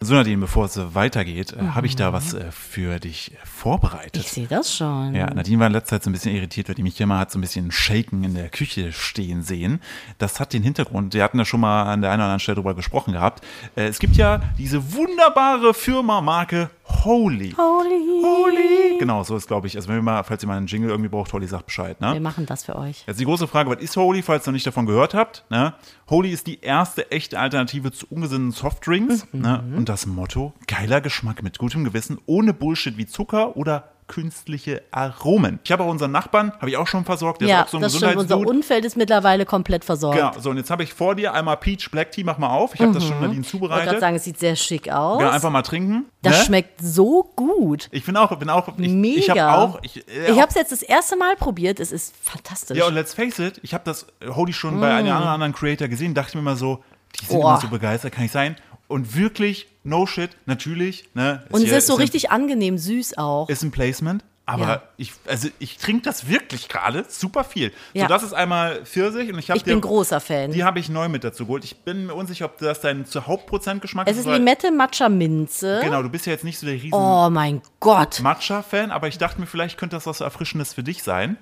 So, Nadine, bevor es weitergeht, habe ich da was für dich vorbereitet. Ich sehe das schon. Ja, Nadine war in letzter Zeit so ein bisschen irritiert, weil die mich hier mal hat so ein bisschen Shaken in der Küche stehen sehen. Das hat den Hintergrund, wir hatten da schon mal an der einen oder anderen Stelle drüber gesprochen gehabt. Es gibt ja diese wunderbare Firma-Marke Holy. Holy. Genau, so ist, glaube ich, also wenn wir mal, falls ihr mal einen Jingle irgendwie braucht, Holy sagt Bescheid, ne? Wir machen das für euch. Jetzt die große Frage, was ist Holy, falls ihr noch nicht davon gehört habt, ne? Holy ist die erste echte Alternative zu ungesunden Softdrinks, ne? Und das Motto, geiler Geschmack mit gutem Gewissen, ohne Bullshit wie Zucker oder künstliche Aromen. Ich habe auch unseren Nachbarn, habe ich auch schon versorgt, der ist auch so ein das stimmt, unser Umfeld ist mittlerweile komplett versorgt. Genau, so und jetzt habe ich vor dir einmal Peach Black Tea, mach mal auf. Ich habe das schon Nadine Ich wollte zubereitet. gerade sagen, es sieht sehr schick aus. Ja, einfach mal trinken. Das ne? schmeckt so gut. Ich bin auch, Mega. ich habe auch. Ich habe es jetzt das erste Mal probiert, es ist fantastisch. Ja, und let's face it, ich habe das Holy schon bei einem anderen Creator gesehen, dachte mir immer so, die sind immer so begeistert, kann ich sein. Und wirklich, no shit, natürlich. Ne, und es ist so richtig angenehm, süß auch. Ist ein Placement. Aber ja. ich trinke das wirklich gerade super viel. Ja. So, das ist einmal Pfirsich. Und ich bin großer Fan. Die habe ich neu mit dazu geholt. Ich bin mir unsicher, ob das dein Hauptprozentgeschmack ist. Es ist Limette, Matcha, Minze. Genau, du bist ja jetzt nicht so der riesen Oh mein Gott. Matcha-Fan, aber ich dachte mir, vielleicht könnte das was Erfrischendes für dich sein.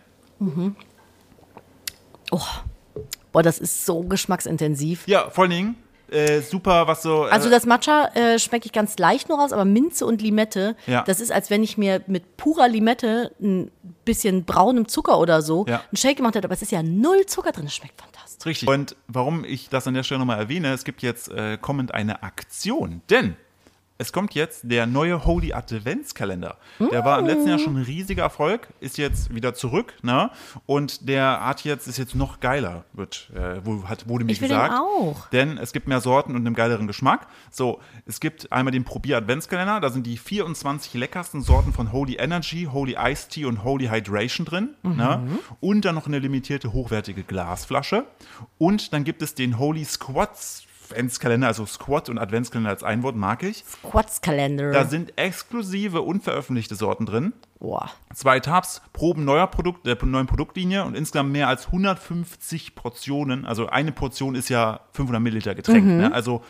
Oh. Boah, das ist so geschmacksintensiv. Ja, vor allen Dingen super, was so... Also das Matcha schmecke ich ganz leicht nur raus, aber Minze und Limette, das ist, als wenn ich mir mit purer Limette ein bisschen braunem Zucker oder so einen Shake gemacht hätte, aber es ist ja 0 Zucker drin, das schmeckt fantastisch. Richtig. Und warum ich das an der Stelle nochmal erwähne, es gibt jetzt kommend eine Aktion, denn es kommt jetzt der neue Holy Adventskalender. Der war im letzten Jahr schon ein riesiger Erfolg, ist jetzt wieder zurück, ne? Und der ist jetzt noch geiler, wurde mir Ich will gesagt. den auch. Denn es gibt mehr Sorten und einen geileren Geschmack. So, es gibt einmal den Probier-Adventskalender, da sind die 24 leckersten Sorten von Holy Energy, Holy Iced Tea und Holy Hydration drin. Ne? Und dann noch eine limitierte, hochwertige Glasflasche. Und dann gibt es den Holy Squats Adventskalender, also Squat und Adventskalender als ein Wort, mag ich. Squats-Kalender. Da sind exklusive, unveröffentlichte Sorten drin. Boah. 2 Tabs, Proben neuen Produktlinie und insgesamt mehr als 150 Portionen. Also eine Portion ist ja 500 Milliliter Getränk. Ne? Also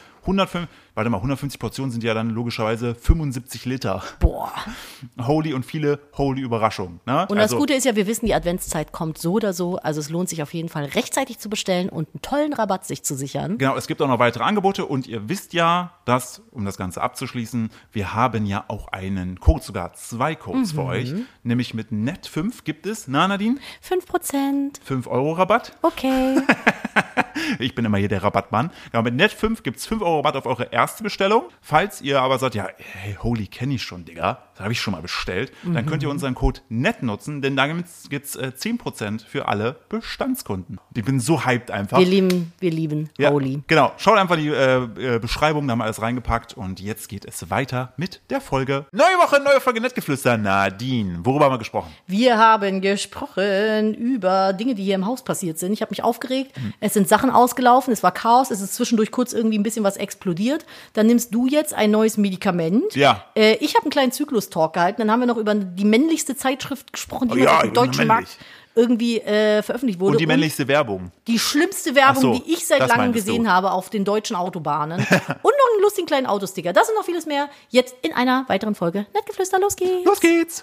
150 Portionen sind ja dann logischerweise 75 Liter. Boah. Holy und viele Holy Überraschungen. Ne? Und das Gute ist ja, wir wissen, die Adventszeit kommt so oder so. Also es lohnt sich auf jeden Fall rechtzeitig zu bestellen und einen tollen Rabatt sich zu sichern. Genau, es gibt auch noch weitere Angebote und ihr wisst ja, dass, um das Ganze abzuschließen, wir haben ja auch einen Code, sogar 2 Codes für euch. Nämlich mit Net5 gibt es, Nadine? 5%. 5 € Rabatt. Okay. Ich bin immer hier der Rabattmann. Ja, mit Net5 gibt es 5 € Rabatt auf eure erste Bestellung. Falls ihr aber sagt, ja, hey, Holy kenne ich schon, Digga, das habe ich schon mal bestellt, dann könnt ihr unseren Code NET nutzen, denn da gibt es 10% für alle Bestandskunden. Ich bin so hyped einfach. Wir lieben Holy. Genau, schaut einfach die Beschreibung, da haben wir alles reingepackt und jetzt geht es weiter mit der Folge. Neue Woche, neue Folge Nettgeflüster. Nadine, worüber haben wir gesprochen? Wir haben gesprochen über Dinge, die hier im Haus passiert sind. Ich habe mich aufgeregt. Es sind Sachen ausgelaufen, es war Chaos, es ist zwischendurch kurz irgendwie ein bisschen was explodiert. Dann nimmst du jetzt ein neues Medikament. Ja. Ich habe einen kleinen Zyklus-Talk gehalten. Dann haben wir noch über die männlichste Zeitschrift gesprochen, die auf dem deutschen Markt irgendwie veröffentlicht wurde. Und die männlichste Werbung. Die schlimmste Werbung, so, die ich seit langem gesehen habe auf den deutschen Autobahnen. Und noch einen lustigen kleinen Autosticker. Das und noch vieles mehr jetzt in einer weiteren Folge Nettgeflüster. Los geht's. Los geht's.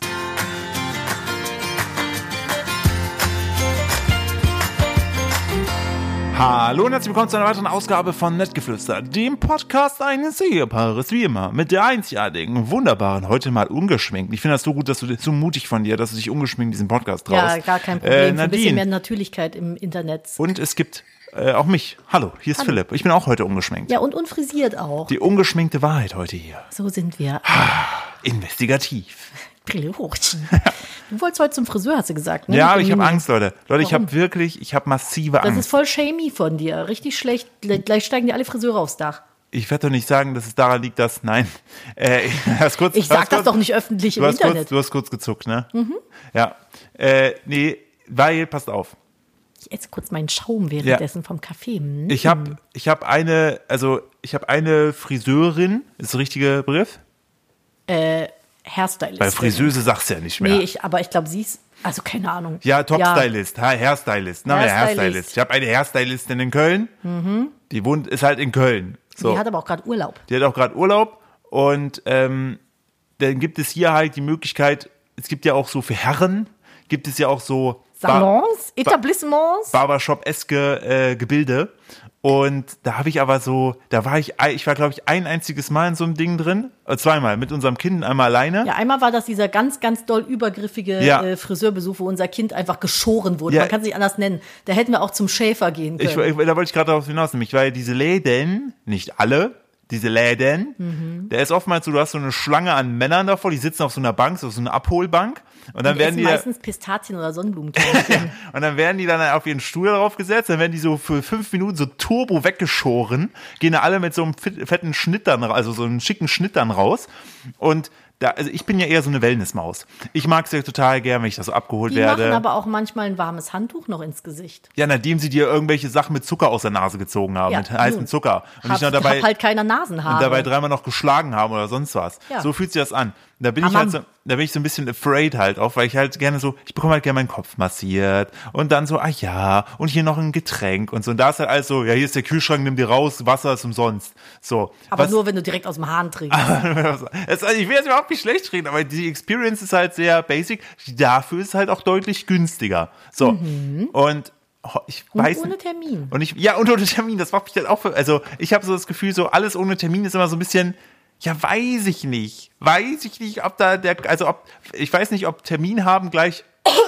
Hallo und herzlich willkommen zu einer weiteren Ausgabe von Nettgeflüster, dem Podcast eines Ehepaares, wie immer, mit der einzigartigen, wunderbaren, heute mal ungeschminkt. Ich finde das so gut, dass du so mutig von dir, dass du dich ungeschminkt in diesen Podcast traust. Ja, gar kein Problem. Für ein bisschen Nadine. mehr Natürlichkeit im Internet. Und es gibt auch mich. Hallo, hier ist Philipp. Ich bin auch heute ungeschminkt. Ja, und unfrisiert auch. Die ungeschminkte Wahrheit heute hier. So sind wir. Investigativ. Brille hoch. Du wolltest heute zum Friseur, hast du gesagt, ne? Ja, aber ich habe Angst, Leute. Ich habe massive Angst. Das ist voll shamey von dir. Richtig schlecht. Gleich steigen dir alle Friseure aufs Dach. Ich werde doch nicht sagen, dass es daran liegt, dass, nein. Ich sag das doch nicht öffentlich im Internet. Du hast kurz gezuckt, ne? Ja. Nee, weil, passt auf. Ich esse kurz meinen Schaum währenddessen vom Kaffee. Ich hab eine Friseurin, ist der richtige Begriff? Hairstylist. Weil Friseuse sagst du ja nicht mehr. Nee, aber ich glaube, sie ist, also keine Ahnung. Ja, Top-Stylist, Hairstylist. Hairstylist. Ich habe eine Hairstylistin in Köln, die ist halt in Köln. So. Die hat aber auch gerade Urlaub. Die hat auch gerade Urlaub Und dann gibt es hier halt die Möglichkeit, es gibt ja auch so für Herren, gibt es ja auch so Salons, Etablissements. Barbershop-eske Gebilde. Und da habe ich aber so, ich war glaube ich ein einziges Mal in so einem Ding drin, zweimal, mit unserem Kind, einmal alleine. Ja, einmal war das dieser ganz, ganz doll übergriffige Friseurbesuch, wo unser Kind einfach geschoren wurde. Man kann es nicht anders nennen. Da hätten wir auch zum Schäfer gehen können. Da wollte ich gerade darauf hinaus, nämlich, weil diese Läden, nicht alle, diese Läden, der ist oftmals so, du hast so eine Schlange an Männern davor, die sitzen auf so einer Bank, so eine Abholbank. Und dann werden die meistens Pistazien oder Sonnenblumen. Und dann werden die dann auf ihren Stuhl drauf gesetzt, dann werden die so für 5 Minuten so turbo weggeschoren, gehen da alle mit so einem fetten Schnitt dann, also so einem schicken Schnitt dann raus. Und also ich bin ja eher so eine Wellnessmaus. Ich mag es ja total gern, wenn ich da so abgeholt werde. Die machen aber auch manchmal ein warmes Handtuch noch ins Gesicht. Ja, nachdem sie dir irgendwelche Sachen mit Zucker aus der Nase gezogen haben, mit heißem Zucker. Und ich noch dabei halt keine Nasenhaare. Und dabei dreimal noch geschlagen haben oder sonst was. Ja. So fühlt sich das an. Da bin ich so ein bisschen afraid halt auch, weil ich halt gerne so, ich bekomme halt gerne meinen Kopf massiert und dann so, und hier noch ein Getränk und so. Und da ist halt alles so, hier ist der Kühlschrank, nimm dir raus, Wasser ist umsonst. So. Aber nur, wenn du direkt aus dem Hahn trinkst. Ich will jetzt überhaupt nicht schlecht reden, aber die Experience ist halt sehr basic. Dafür ist es halt auch deutlich günstiger. So. Und ohne Termin. Und ohne Termin, das macht mich dann auch, also ich habe so das Gefühl, so alles ohne Termin ist immer so ein bisschen, weiß ich nicht, ob ich weiß nicht, ob Termin haben gleich,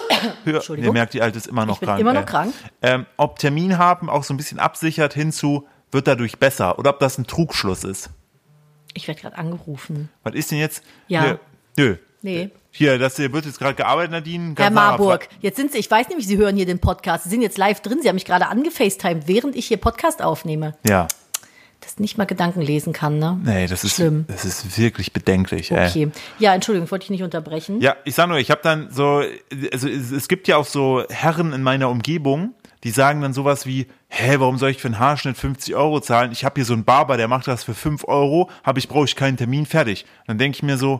ihr merkt, die Alte ist immer noch krank. Immer noch krank. Ob Termin haben auch so ein bisschen absichert hinzu, wird dadurch besser, oder ob das ein Trugschluss ist. Ich werde gerade angerufen. Was ist denn jetzt? Ja. Nö. Nee. Hier, wird jetzt gerade gearbeitet, Nadine. Herr Marburg, jetzt sind Sie, ich weiß nämlich, Sie hören hier den Podcast, Sie sind jetzt live drin, Sie haben mich gerade angefacetimed, während ich hier Podcast aufnehme. Ja. Dass nicht mal Gedanken lesen kann, ne? Nee, das ist schlimm. Das ist wirklich bedenklich. Okay. Ja, Entschuldigung, wollte ich nicht unterbrechen. Ja, ich sag nur, ich habe dann so, also es gibt ja auch so Herren in meiner Umgebung, die sagen dann sowas wie, warum soll ich für einen Haarschnitt 50 € zahlen? Ich habe hier so einen Barber, der macht das für 5 €, brauche ich keinen Termin, fertig. Dann denke ich mir so,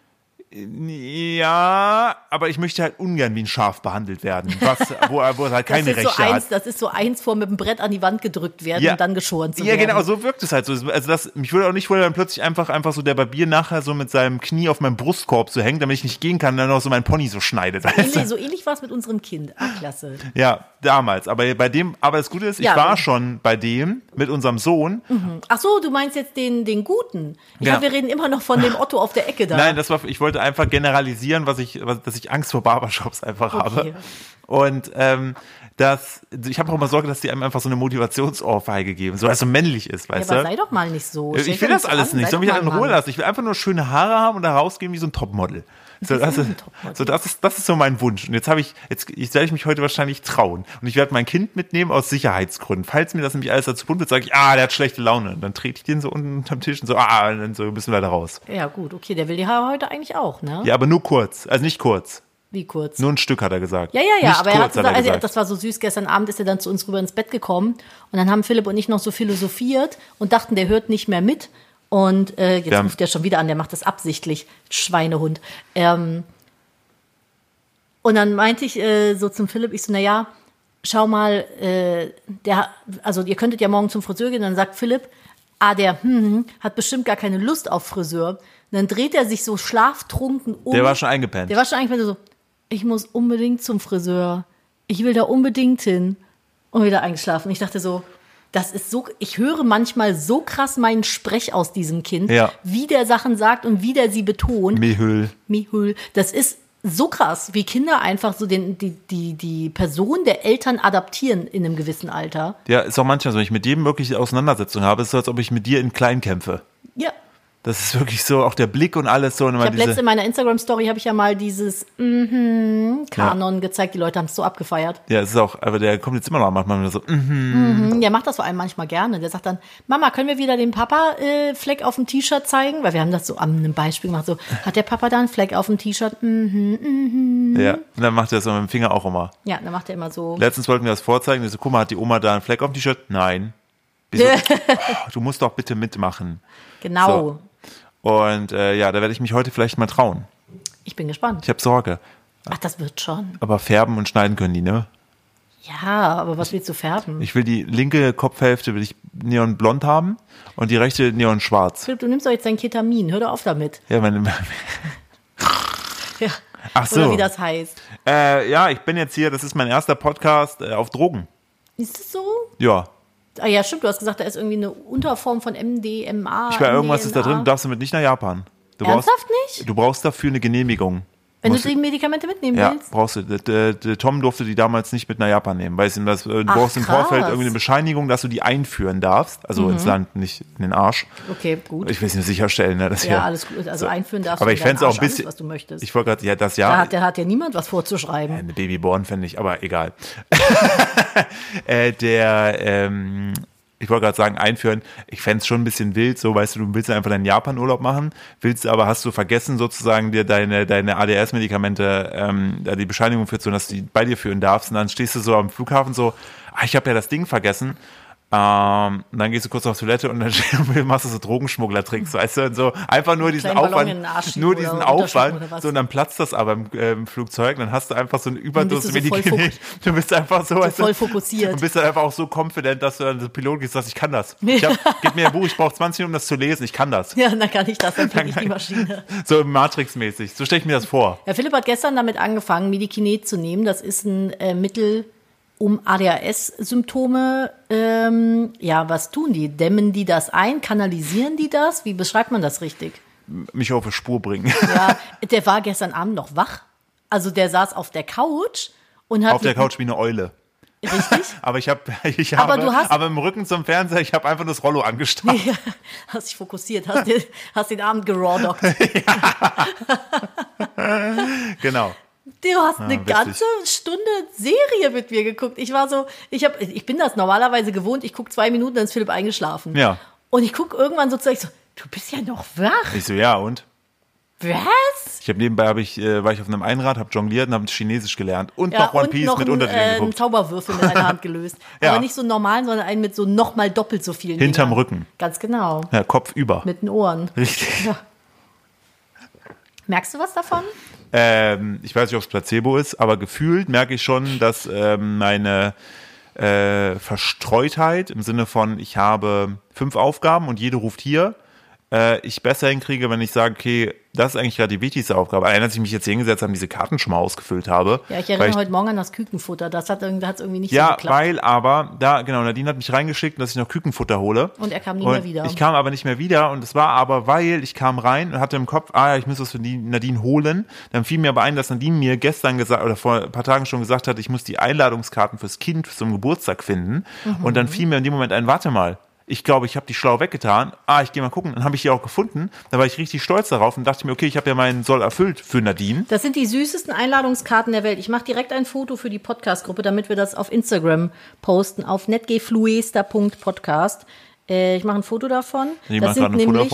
ja, aber ich möchte halt ungern wie ein Schaf behandelt werden, wo er halt keine Rechte hat. Das ist so eins vor mit dem Brett an die Wand gedrückt werden und dann geschoren zu werden. Ja, genau, so wirkt es halt so. Also mich würde auch nicht wundern, wenn plötzlich einfach so der Barbier nachher so mit seinem Knie auf meinem Brustkorb so hängt, damit ich nicht gehen kann und dann auch so mein Pony so schneidet. So ähnlich war es mit unserem Kind. Klasse. Ja, damals. Aber das Gute ist, ich war schon bei dem mit unserem Sohn. Ach so, du meinst jetzt den Guten. Ich glaube, wir reden immer noch von dem Otto auf der Ecke da. Nein, ich wollte einfach generalisieren, dass ich Angst vor Barbershops einfach habe. Und ich habe auch immer Sorge, dass die einem einfach so eine Motivationsohrfeige geben, so als so männlich ist, weißt du? Aber sei doch mal nicht so. Ich will das alles nicht. Soll mich halt in Ruhe lassen. Ich will einfach nur schöne Haare haben und da rausgehen wie so ein Topmodel. Das ist so mein Wunsch. Und jetzt werde ich mich heute wahrscheinlich trauen. Und ich werde mein Kind mitnehmen aus Sicherheitsgründen. Falls mir das nämlich alles dazu bunt wird, sage ich, der hat schlechte Laune. Und dann trete ich den so unten unterm Tisch und so, und dann so müssen wir da raus. Ja, gut, okay, der will die Haare heute eigentlich auch, ne? Ja, aber nur kurz. Also nicht kurz. Wie kurz? Nur ein Stück, hat er gesagt. Ja, aber er hat gesagt, das war so süß, gestern Abend ist er dann zu uns rüber ins Bett gekommen und dann haben Philipp und ich noch so philosophiert und dachten, der hört nicht mehr mit und jetzt ruft er schon wieder an, der macht das absichtlich, Schweinehund. Und dann meinte ich so zum Philipp, ich so, naja, schau mal, ihr könntet ja morgen zum Friseur gehen, und dann sagt Philipp, der hat bestimmt gar keine Lust auf Friseur. Und dann dreht er sich so schlaftrunken um. Der war schon eingepennt. So, ich muss unbedingt zum Friseur. Ich will da unbedingt hin. Und wieder eingeschlafen. Ich dachte so, das ist so, ich höre manchmal so krass meinen Sprech aus diesem Kind, wie der Sachen sagt und wie der sie betont. Mihül. Das ist so krass, wie Kinder einfach so die Person der Eltern adaptieren in einem gewissen Alter. Ja, ist auch manchmal so, wenn ich mit jedem wirklich Auseinandersetzung habe, ist es so, als ob ich mit dir in klein kämpfe. Ja. Das ist wirklich so, auch der Blick und alles so. Und ich habe letztens in meiner Instagram-Story habe ich ja mal dieses Kanon gezeigt. Die Leute haben es so abgefeiert. Ja, es ist auch, aber der kommt jetzt immer noch manchmal so. Der macht das vor allem manchmal gerne. Der sagt dann, Mama, können wir wieder den Papa-Fleck auf dem T-Shirt zeigen? Weil wir haben das so an einem Beispiel gemacht. So, hat der Papa da einen Fleck auf dem T-Shirt? Ja, und dann macht er das so mit dem Finger auch immer. Ja, dann macht er immer so. Letztens wollten wir das vorzeigen. So, guck mal, hat die Oma da einen Fleck auf dem T-Shirt? Nein. Wieso? Du musst doch bitte mitmachen. Genau. So. Und da werde ich mich heute vielleicht mal trauen. Ich bin gespannt. Ich habe Sorge. Ach, das wird schon. Aber färben und schneiden können die, ne? Ja, aber was willst du färben? Ich will die linke Kopfhälfte neonblond haben und die rechte neonschwarz. Philipp, du nimmst doch jetzt dein Ketamin. Hör doch auf damit. Ja, Ja. Ach so. Oder wie das heißt. Ja, ich bin jetzt hier, das ist mein erster Podcast auf Drogen. Ist das so? Ja. Ah ja, stimmt, du hast gesagt, da ist irgendwie eine Unterform von MDMA. Ich weiß, irgendwas ist da drin, du darfst damit nicht nach Japan. Ernsthaft nicht? Du brauchst dafür eine Genehmigung. Wenn du die Medikamente mitnehmen willst? Ja, brauchst du. Der Tom durfte die damals nicht mit nach Japan nehmen, weil du brauchst im Vorfeld irgendwie eine Bescheinigung, dass du die einführen darfst. Also ins Land, nicht in den Arsch. Okay, gut. Ich will es nur sicherstellen. Ne, dass alles gut. Also einführen darfst aber du ich fände es auch ein bisschen, alles, was du möchtest. Ich wollte gerade, das ja. Da hat ja niemand was vorzuschreiben. Eine Babyborn fände ich, aber egal. Ich wollte gerade sagen, einführen, ich fände es schon ein bisschen wild, so, weißt du willst einfach deinen Japan-Urlaub machen, hast du vergessen, sozusagen dir deine ADS-Medikamente, die Bescheinigung für zu, dass du die bei dir führen darfst, und dann stehst du so am Flughafen so, ich habe ja das Ding vergessen, dann gehst du kurz auf Toilette und dann machst du so Drogenschmuggler-Tricks, weißt du, und so einfach nur diesen Aufwand, so, und dann platzt das aber im Flugzeug, dann hast du einfach so eine Überdosis Medikament, du bist einfach so voll fokussiert. Du bist dann einfach auch so confident, dass du an den Pilot gehst, sagst, ich kann das. Gib mir ein Buch, ich brauche 20 Minuten, um das zu lesen, ich kann das. Ja, dann kann ich das, dann kriege ich die Maschine. So Matrix-mäßig, so stelle ich mir das vor. Ja, Philipp hat gestern damit angefangen, Medikinet zu nehmen, das ist ein Mittel, um ADHS-Symptome, was tun die? Dämmen die das ein? Kanalisieren die das? Wie beschreibt man das richtig? Mich auf die Spur bringen. Ja, der war gestern Abend noch wach. Also der saß auf der Couch und hat... Auf der Couch wie eine Eule. Richtig? aber im Rücken zum Fernseher, ich habe einfach das Rollo angestarrt. Ja, hast dich fokussiert, hast den Abend gerawdockt. Genau. Du hast eine ganze Stunde Serie mit mir geguckt. Ich bin das normalerweise gewohnt, ich gucke 2 Minuten, dann ist Philipp eingeschlafen. Ja. Und ich gucke irgendwann so, du bist ja noch wach. Ich so, ja, und? Was? Nebenbei war ich auf einem Einrad, habe jongliert und habe Chinesisch gelernt und noch One Piece mit Untertiteln geguckt. Einen Zauberwürfel mit einer Hand gelöst. Ja. Aber nicht so normal, sondern einen mit so nochmal doppelt so vielen Hinterm Dingern. Rücken. Ganz genau. Ja, Kopf über. Mit den Ohren. Richtig. Ja. Merkst du was davon? Ich weiß nicht, ob es Placebo ist, aber gefühlt merke ich schon, dass meine Verstreutheit im Sinne von, ich habe 5 Aufgaben und jede ruft hier, ich besser hinkriege, wenn ich sage, okay, das ist eigentlich gerade die wichtigste Aufgabe. Allein, als ich mich jetzt hier hingesetzt habe und diese Karten schon mal ausgefüllt habe. Ja, ich erinnere heute Morgen an das Kükenfutter. Das hat irgendwie nicht so geklappt. Ja, weil aber, Nadine hat mich reingeschickt, dass ich noch Kükenfutter hole. Und er kam nie mehr wieder. Ich kam aber nicht mehr wieder und es war aber, weil ich kam rein und hatte im Kopf, ich muss was für Nadine holen. Dann fiel mir aber ein, dass Nadine mir gestern gesagt, oder vor ein paar Tagen schon gesagt hat, ich muss die Einladungskarten fürs Kind zum Geburtstag finden. Und dann fiel mir in dem Moment ein, warte mal. Ich glaube, ich habe die schlau weggetan. Ich gehe mal gucken. Dann habe ich die auch gefunden. Da war ich richtig stolz darauf und dachte mir, okay, ich habe ja meinen Soll erfüllt für Nadine. Das sind die süßesten Einladungskarten der Welt. Ich mache direkt ein Foto für die Podcast-Gruppe, damit wir das auf Instagram posten, auf netgefluester.podcast. Ich mache ein Foto davon. Das sind nämlich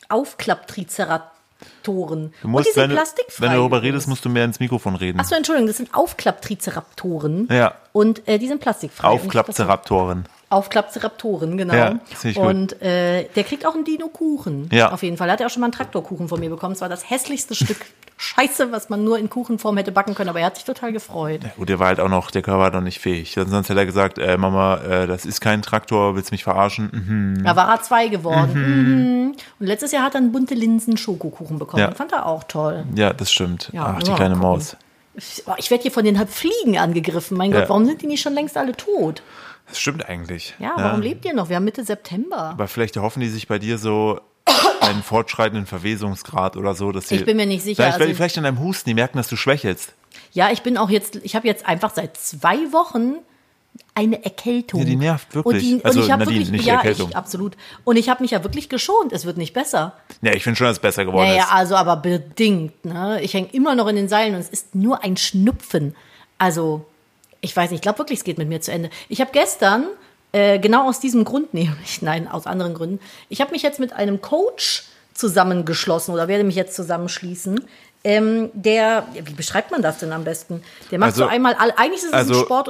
Aufklapptriceratoren. Du musst, wenn du darüber redest, musst du mehr ins Mikrofon reden. Achso, Entschuldigung, das sind Aufklapptriceratoren. Ja. Und die sind plastikfrei. Aufklappzeraptoren. Aufklappzeraptoren, genau. Ja, finde ich gut. Und der kriegt auch einen Dino-Kuchen. Ja. Auf jeden Fall. Er hat ja auch schon mal einen Traktorkuchen von mir bekommen. Es war das hässlichste Stück Scheiße, was man nur in Kuchenform hätte backen können. Aber er hat sich total gefreut. Ja, gut, der Körper war noch nicht fähig. Sonst hätte er gesagt, Mama, das ist kein Traktor, willst du mich verarschen? Da war er 2 geworden. Und letztes Jahr hat er einen bunte Linsen-Schokokuchen bekommen. Ja. Fand er auch toll. Ja, das stimmt. Ja, die kleine Maus. Ich werde hier von den Fliegen angegriffen. Mein Gott, warum sind die nicht schon längst alle tot? Das stimmt eigentlich. Ja, warum lebt ihr noch? Wir haben Mitte September. Aber vielleicht erhoffen die sich bei dir so einen fortschreitenden Verwesungsgrad oder so. Dass ich bin mir nicht sicher. Vielleicht an deinem Husten, die merken, dass du schwächelst. Ja, ich habe jetzt einfach seit 2 Wochen eine Erkältung. Ja, die nervt wirklich. Und ich habe Nadine, wirklich, nicht ja, Erkältung. Absolut. Und ich habe mich ja wirklich geschont. Es wird nicht besser. Ja, ich finde schon, dass es besser geworden ist. Ja, also aber bedingt. Ne? Ich hänge immer noch in den Seilen und es ist nur ein Schnupfen. Also, ich weiß nicht, ich glaube wirklich, es geht mit mir zu Ende. Ich habe gestern, genau aus diesem Grund, aus anderen Gründen, ich habe mich jetzt mit einem Coach zusammengeschlossen oder werde mich jetzt zusammenschließen. Wie beschreibt man das denn am besten? Der macht so einmal, eigentlich ist es ein Sport und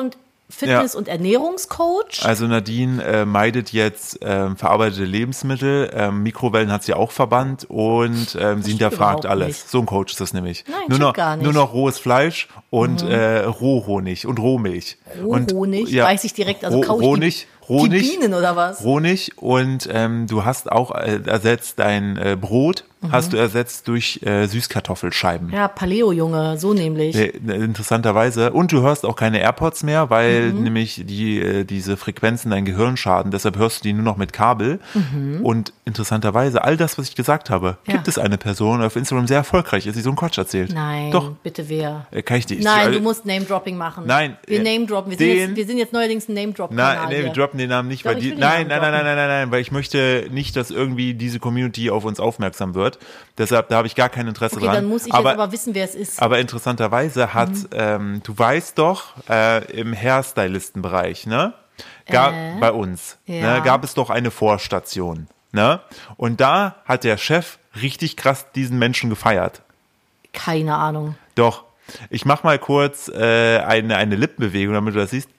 Fitness- und Ernährungscoach. Also Nadine meidet jetzt verarbeitete Lebensmittel, Mikrowellen hat sie auch verbannt und sie hinterfragt alles. Nicht. So ein Coach ist das nämlich. Nein, gar nicht. Nur noch rohes Fleisch und Rohhonig und Rohmilch. Rohhonig, weiß ich direkt, also kaufe ich die Bienen oder was? Honig und du hast auch ersetzt dein Brot, hast du ersetzt durch Süßkartoffelscheiben. Ja, Paleo-Junge, so nämlich. Interessanterweise. Und du hörst auch keine AirPods mehr, weil nämlich diese Frequenzen dein Gehirn schaden. Deshalb hörst du die nur noch mit Kabel. Und interessanterweise, all das, was ich gesagt habe, gibt es eine Person, die auf Instagram sehr erfolgreich ist, die so einen Quatsch erzählt. Nein, doch. Bitte wer? Kann ich nicht. Nein, du musst Name-Dropping machen. Nein. Wir Name-droppen. Wir sind jetzt neuerdings ein Name-Drop-Kanal. Nein, wir droppen den Namen nicht, Doch, weil nein, weil ich möchte nicht, dass irgendwie diese Community auf uns aufmerksam wird. Deshalb, da habe ich gar kein Interesse dran. Dann muss ich jetzt aber wissen, wer es ist. Aber interessanterweise hat, du weißt doch, im Hairstylisten-Bereich, ne? Bei uns, ne, gab es doch eine Vorstation, ne? Und da hat der Chef richtig krass diesen Menschen gefeiert. Keine Ahnung. Doch. Ich mach mal kurz eine Lippenbewegung, damit du das siehst.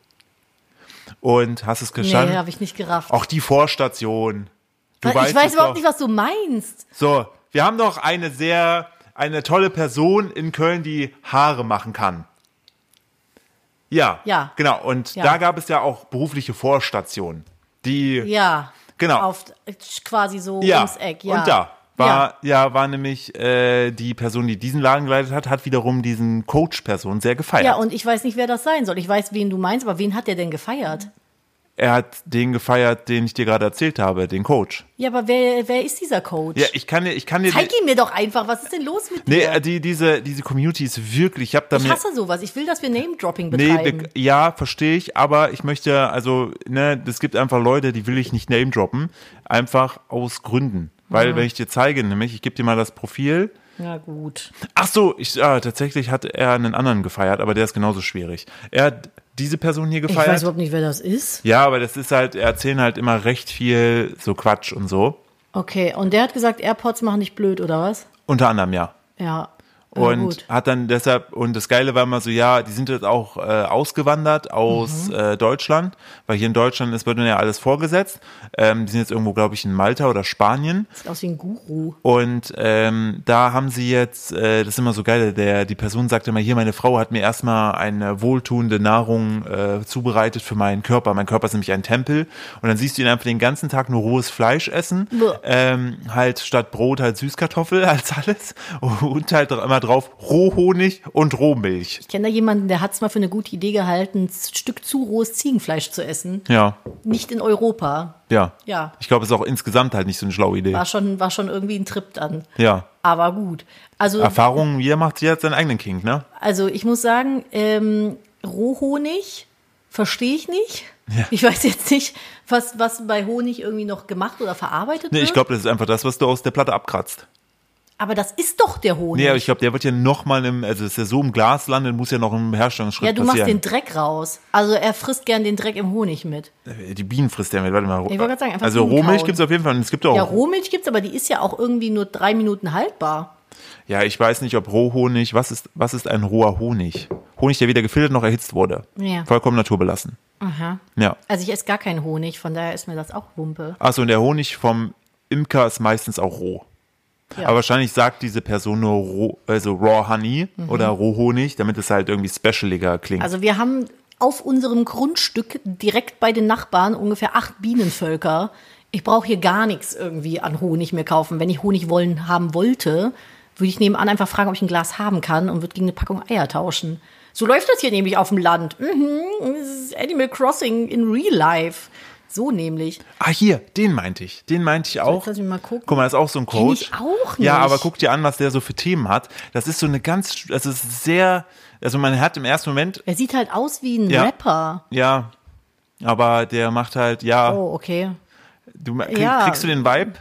Und hast es geschafft? Nee, habe ich nicht gerafft. Auch die Vorstation. Ich weiß überhaupt nicht, was du meinst. So, wir haben doch eine tolle Person in Köln, die Haare machen kann. Ja. Genau. Und da gab es ja auch berufliche Vorstationen. Genau. Quasi so ums Eck. Ja. Und da war nämlich die Person, die diesen Laden geleitet hat wiederum diesen Coach-Person sehr gefeiert. Ja, und ich weiß nicht, wer das sein soll. Ich weiß, wen du meinst, aber wen hat der denn gefeiert? Er hat den gefeiert, den ich dir gerade erzählt habe, den Coach. Ja, aber wer ist dieser Coach? Ja, ich kann dir. Zeig ihn mir doch einfach. Was ist denn los mit dir? Nee, diese Community ist wirklich. Ich hasse sowas. Ich will, dass wir Name-Dropping betreiben. Ja, verstehe ich. Aber ich möchte, es gibt einfach Leute, die will ich nicht Name-droppen. Einfach aus Gründen. Weil, wenn ich dir zeige, nämlich, ich gebe dir mal das Profil. Ja, gut. Ach so, tatsächlich hat er einen anderen gefeiert, aber der ist genauso schwierig. Er hat diese Person hier gefeiert. Ich weiß überhaupt nicht, wer das ist. Ja, aber das ist halt, er erzählt halt immer recht viel so Quatsch und so. Okay, und der hat gesagt, AirPods machen dich blöd, oder was? Unter anderem, ja. Ja. Und hat dann deshalb, und das Geile war immer so, die sind jetzt auch ausgewandert aus Deutschland, weil hier in Deutschland wird dann ja alles vorgesetzt. Die sind jetzt irgendwo, glaube ich, in Malta oder Spanien. Sieht aus wie ein Guru. Und da haben sie jetzt, das ist immer so geil, die Person sagt immer, hier, meine Frau hat mir erstmal eine wohltuende Nahrung zubereitet für meinen Körper. Mein Körper ist nämlich ein Tempel. Und dann siehst du ihn einfach den ganzen Tag nur rohes Fleisch essen. Halt statt Brot halt Süßkartoffel als alles. Und halt immer drauf Rohhonig und Rohmilch. Ich kenne da jemanden, der hat es mal für eine gute Idee gehalten, ein Stück zu rohes Ziegenfleisch zu essen. Ja. Nicht in Europa. Ja. Ich glaube, es ist auch insgesamt halt nicht so eine schlaue Idee. War schon irgendwie ein Trip dann. Ja. Aber gut. Also Erfahrungen, jeder macht jetzt seinen eigenen King, ne? Also ich muss sagen, Rohhonig verstehe ich nicht. Ja. Ich weiß jetzt nicht, was bei Honig irgendwie noch gemacht oder verarbeitet wird. Ich glaube, das ist einfach das, was du aus der Platte abkratzt. Aber das ist doch der Honig. Nee, aber ich glaube, der wird ja nochmal also ist ja so im Glas landet, muss ja noch im Herstellungsschritt passieren. Ja, du machst den Dreck raus. Also er frisst gern den Dreck im Honig mit. Die Bienen frisst der mit, warte mal. Ich wollte gerade sagen, einfach also Rohmilch gibt's auf jeden Fall. Und es gibt auch. Ja, Rohmilch gibt's, aber die ist ja auch irgendwie nur 3 Minuten haltbar. Ja, ich weiß nicht, ob Rohhonig, was ist ein roher Honig? Honig, der weder gefiltert noch erhitzt wurde. Ja. Vollkommen naturbelassen. Aha. Ja. Also ich esse gar keinen Honig, von daher ist mir das auch Wumpe. Achso, und der Honig vom Imker ist meistens auch roh. Ja. Aber wahrscheinlich sagt diese Person nur Raw Honey oder Rohhonig, damit es halt irgendwie specialiger klingt. Also wir haben auf unserem Grundstück direkt bei den Nachbarn ungefähr 8 Bienenvölker. Ich brauche hier gar nichts irgendwie an Honig mehr kaufen. Wenn ich Honig haben wollte, würde ich nebenan einfach fragen, ob ich ein Glas haben kann und würde gegen eine Packung Eier tauschen. So läuft das hier nämlich auf dem Land. Das ist Animal Crossing in real life. So nämlich. Hier, den meinte ich auch. Lass mich mal gucken. Guck mal, das ist auch so ein Coach. Kenn ich auch nicht. Ja, aber guck dir an, was der so für Themen hat. Das ist so eine also man hat im ersten Moment. Er sieht halt aus wie ein Rapper. Ja, aber der macht halt, Oh, okay. Kriegst du den Vibe?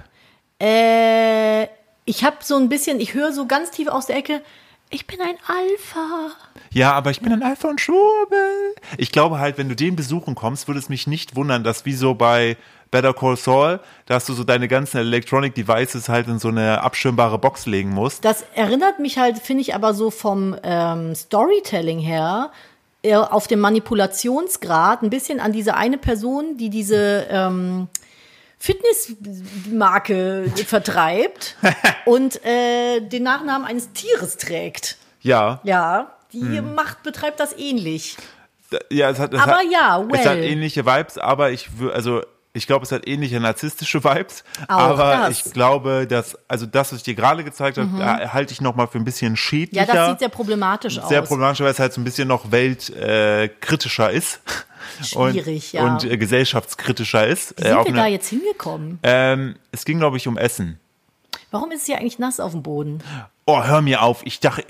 Ich habe so ein bisschen, ich höre so ganz tief aus der Ecke, ich bin ein Alpha. Ja, aber ich bin ein Alpha und Schwurbel. Ich glaube halt, wenn du den besuchen kommst, würde es mich nicht wundern, dass wie so bei Better Call Saul, dass du so deine ganzen Electronic Devices halt in so eine abschirmbare Box legen musst. Das erinnert mich halt, finde ich, aber so vom Storytelling her auf dem Manipulationsgrad ein bisschen an diese eine Person, die diese Fitnessmarke vertreibt und den Nachnamen eines Tieres trägt. Ja. Ja, die betreibt das ähnlich. Ja, es hat ähnliche Vibes, aber ich glaube, es hat ähnliche narzisstische Vibes. Auch aber das. Ich glaube, dass, also das, was ich dir gerade gezeigt habe, halte ich nochmal für ein bisschen schädlicher. Ja, das sieht sehr problematisch aus. Sehr problematisch, weil es halt so ein bisschen noch weltkritischer ist. Schwierig, und gesellschaftskritischer ist. Wie sind wir da jetzt hingekommen? Es ging, glaube ich, um Essen. Warum ist es hier eigentlich nass auf dem Boden? Oh, hör mir auf. Ich dachte,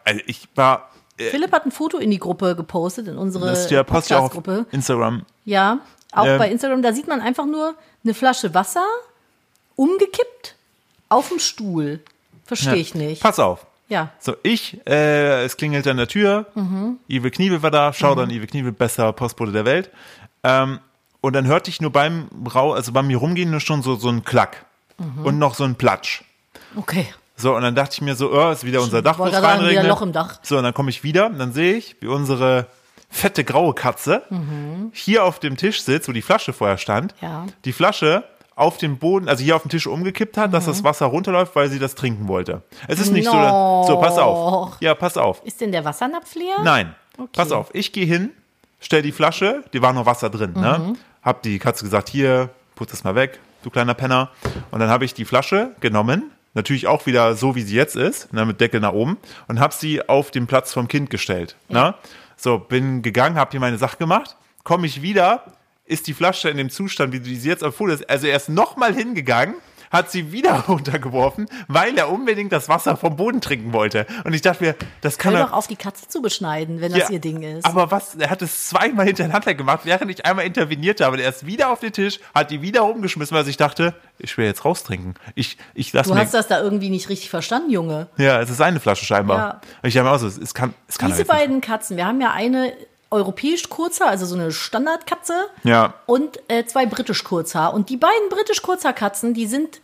Philipp hat ein Foto in die Gruppe gepostet, in unsere Podcast-Gruppe. Auf Instagram. Ja, auch bei Instagram. Da sieht man einfach nur eine Flasche Wasser umgekippt auf dem Stuhl. Verstehe ich nicht. Pass auf. Ja. So, es klingelt an der Tür. Ive Knievel war da. Schau dann, Ive Knievel, bester Postbote der Welt. Und dann hörte ich nur bei mir rumgehen nur schon so ein Klack. Und noch so ein Platsch. Okay. So, und dann dachte ich mir so, ist wieder unser Dach, wo es reinregnet. Wieder Loch im Dach. So, und dann komme ich wieder und dann sehe ich, wie unsere fette graue Katze hier auf dem Tisch sitzt, wo die Flasche vorher stand. Ja. Die Flasche auf dem Boden, also hier auf dem Tisch umgekippt hat, dass das Wasser runterläuft, weil sie das trinken wollte. Es ist nicht so, pass auf. Ja, pass auf. Ist denn der Wassernapf leer? Nein. Okay. Pass auf, ich gehe hin, stell die Flasche, die war noch Wasser drin, ne? Hab die Katze gesagt, hier, putz das mal weg, du kleiner Penner. Und dann habe ich die Flasche genommen, natürlich auch wieder so, wie sie jetzt ist, ne, mit Deckel nach oben, und habe sie auf den Platz vom Kind gestellt. Ja. Ne? So, bin gegangen, habe hier meine Sache gemacht, komme ich wieder, ist die Flasche in dem Zustand, wie sie jetzt empfohlen ist. Also er ist nochmal hingegangen, hat sie wieder runtergeworfen, weil er unbedingt das Wasser vom Boden trinken wollte. Und ich dachte mir, das kann er doch auf die Katze zu beschneiden, wenn das ihr Ding ist. Aber er hat es zweimal hintereinander gemacht, während ich einmal interveniert habe. Er ist wieder auf den Tisch, hat die wieder rumgeschmissen, weil ich dachte, ich will jetzt raustrinken. Du hast das da irgendwie nicht richtig verstanden, Junge. Ja, es ist eine Flasche scheinbar. Ja. Ich habe mir auch so, es kann diese beiden Katzen, wir haben ja eine europäisch Kurzhaar, also so eine Standardkatze, und 2 britisch Kurzhaar. Und die beiden britisch Kurzhaarkatzen, die sind,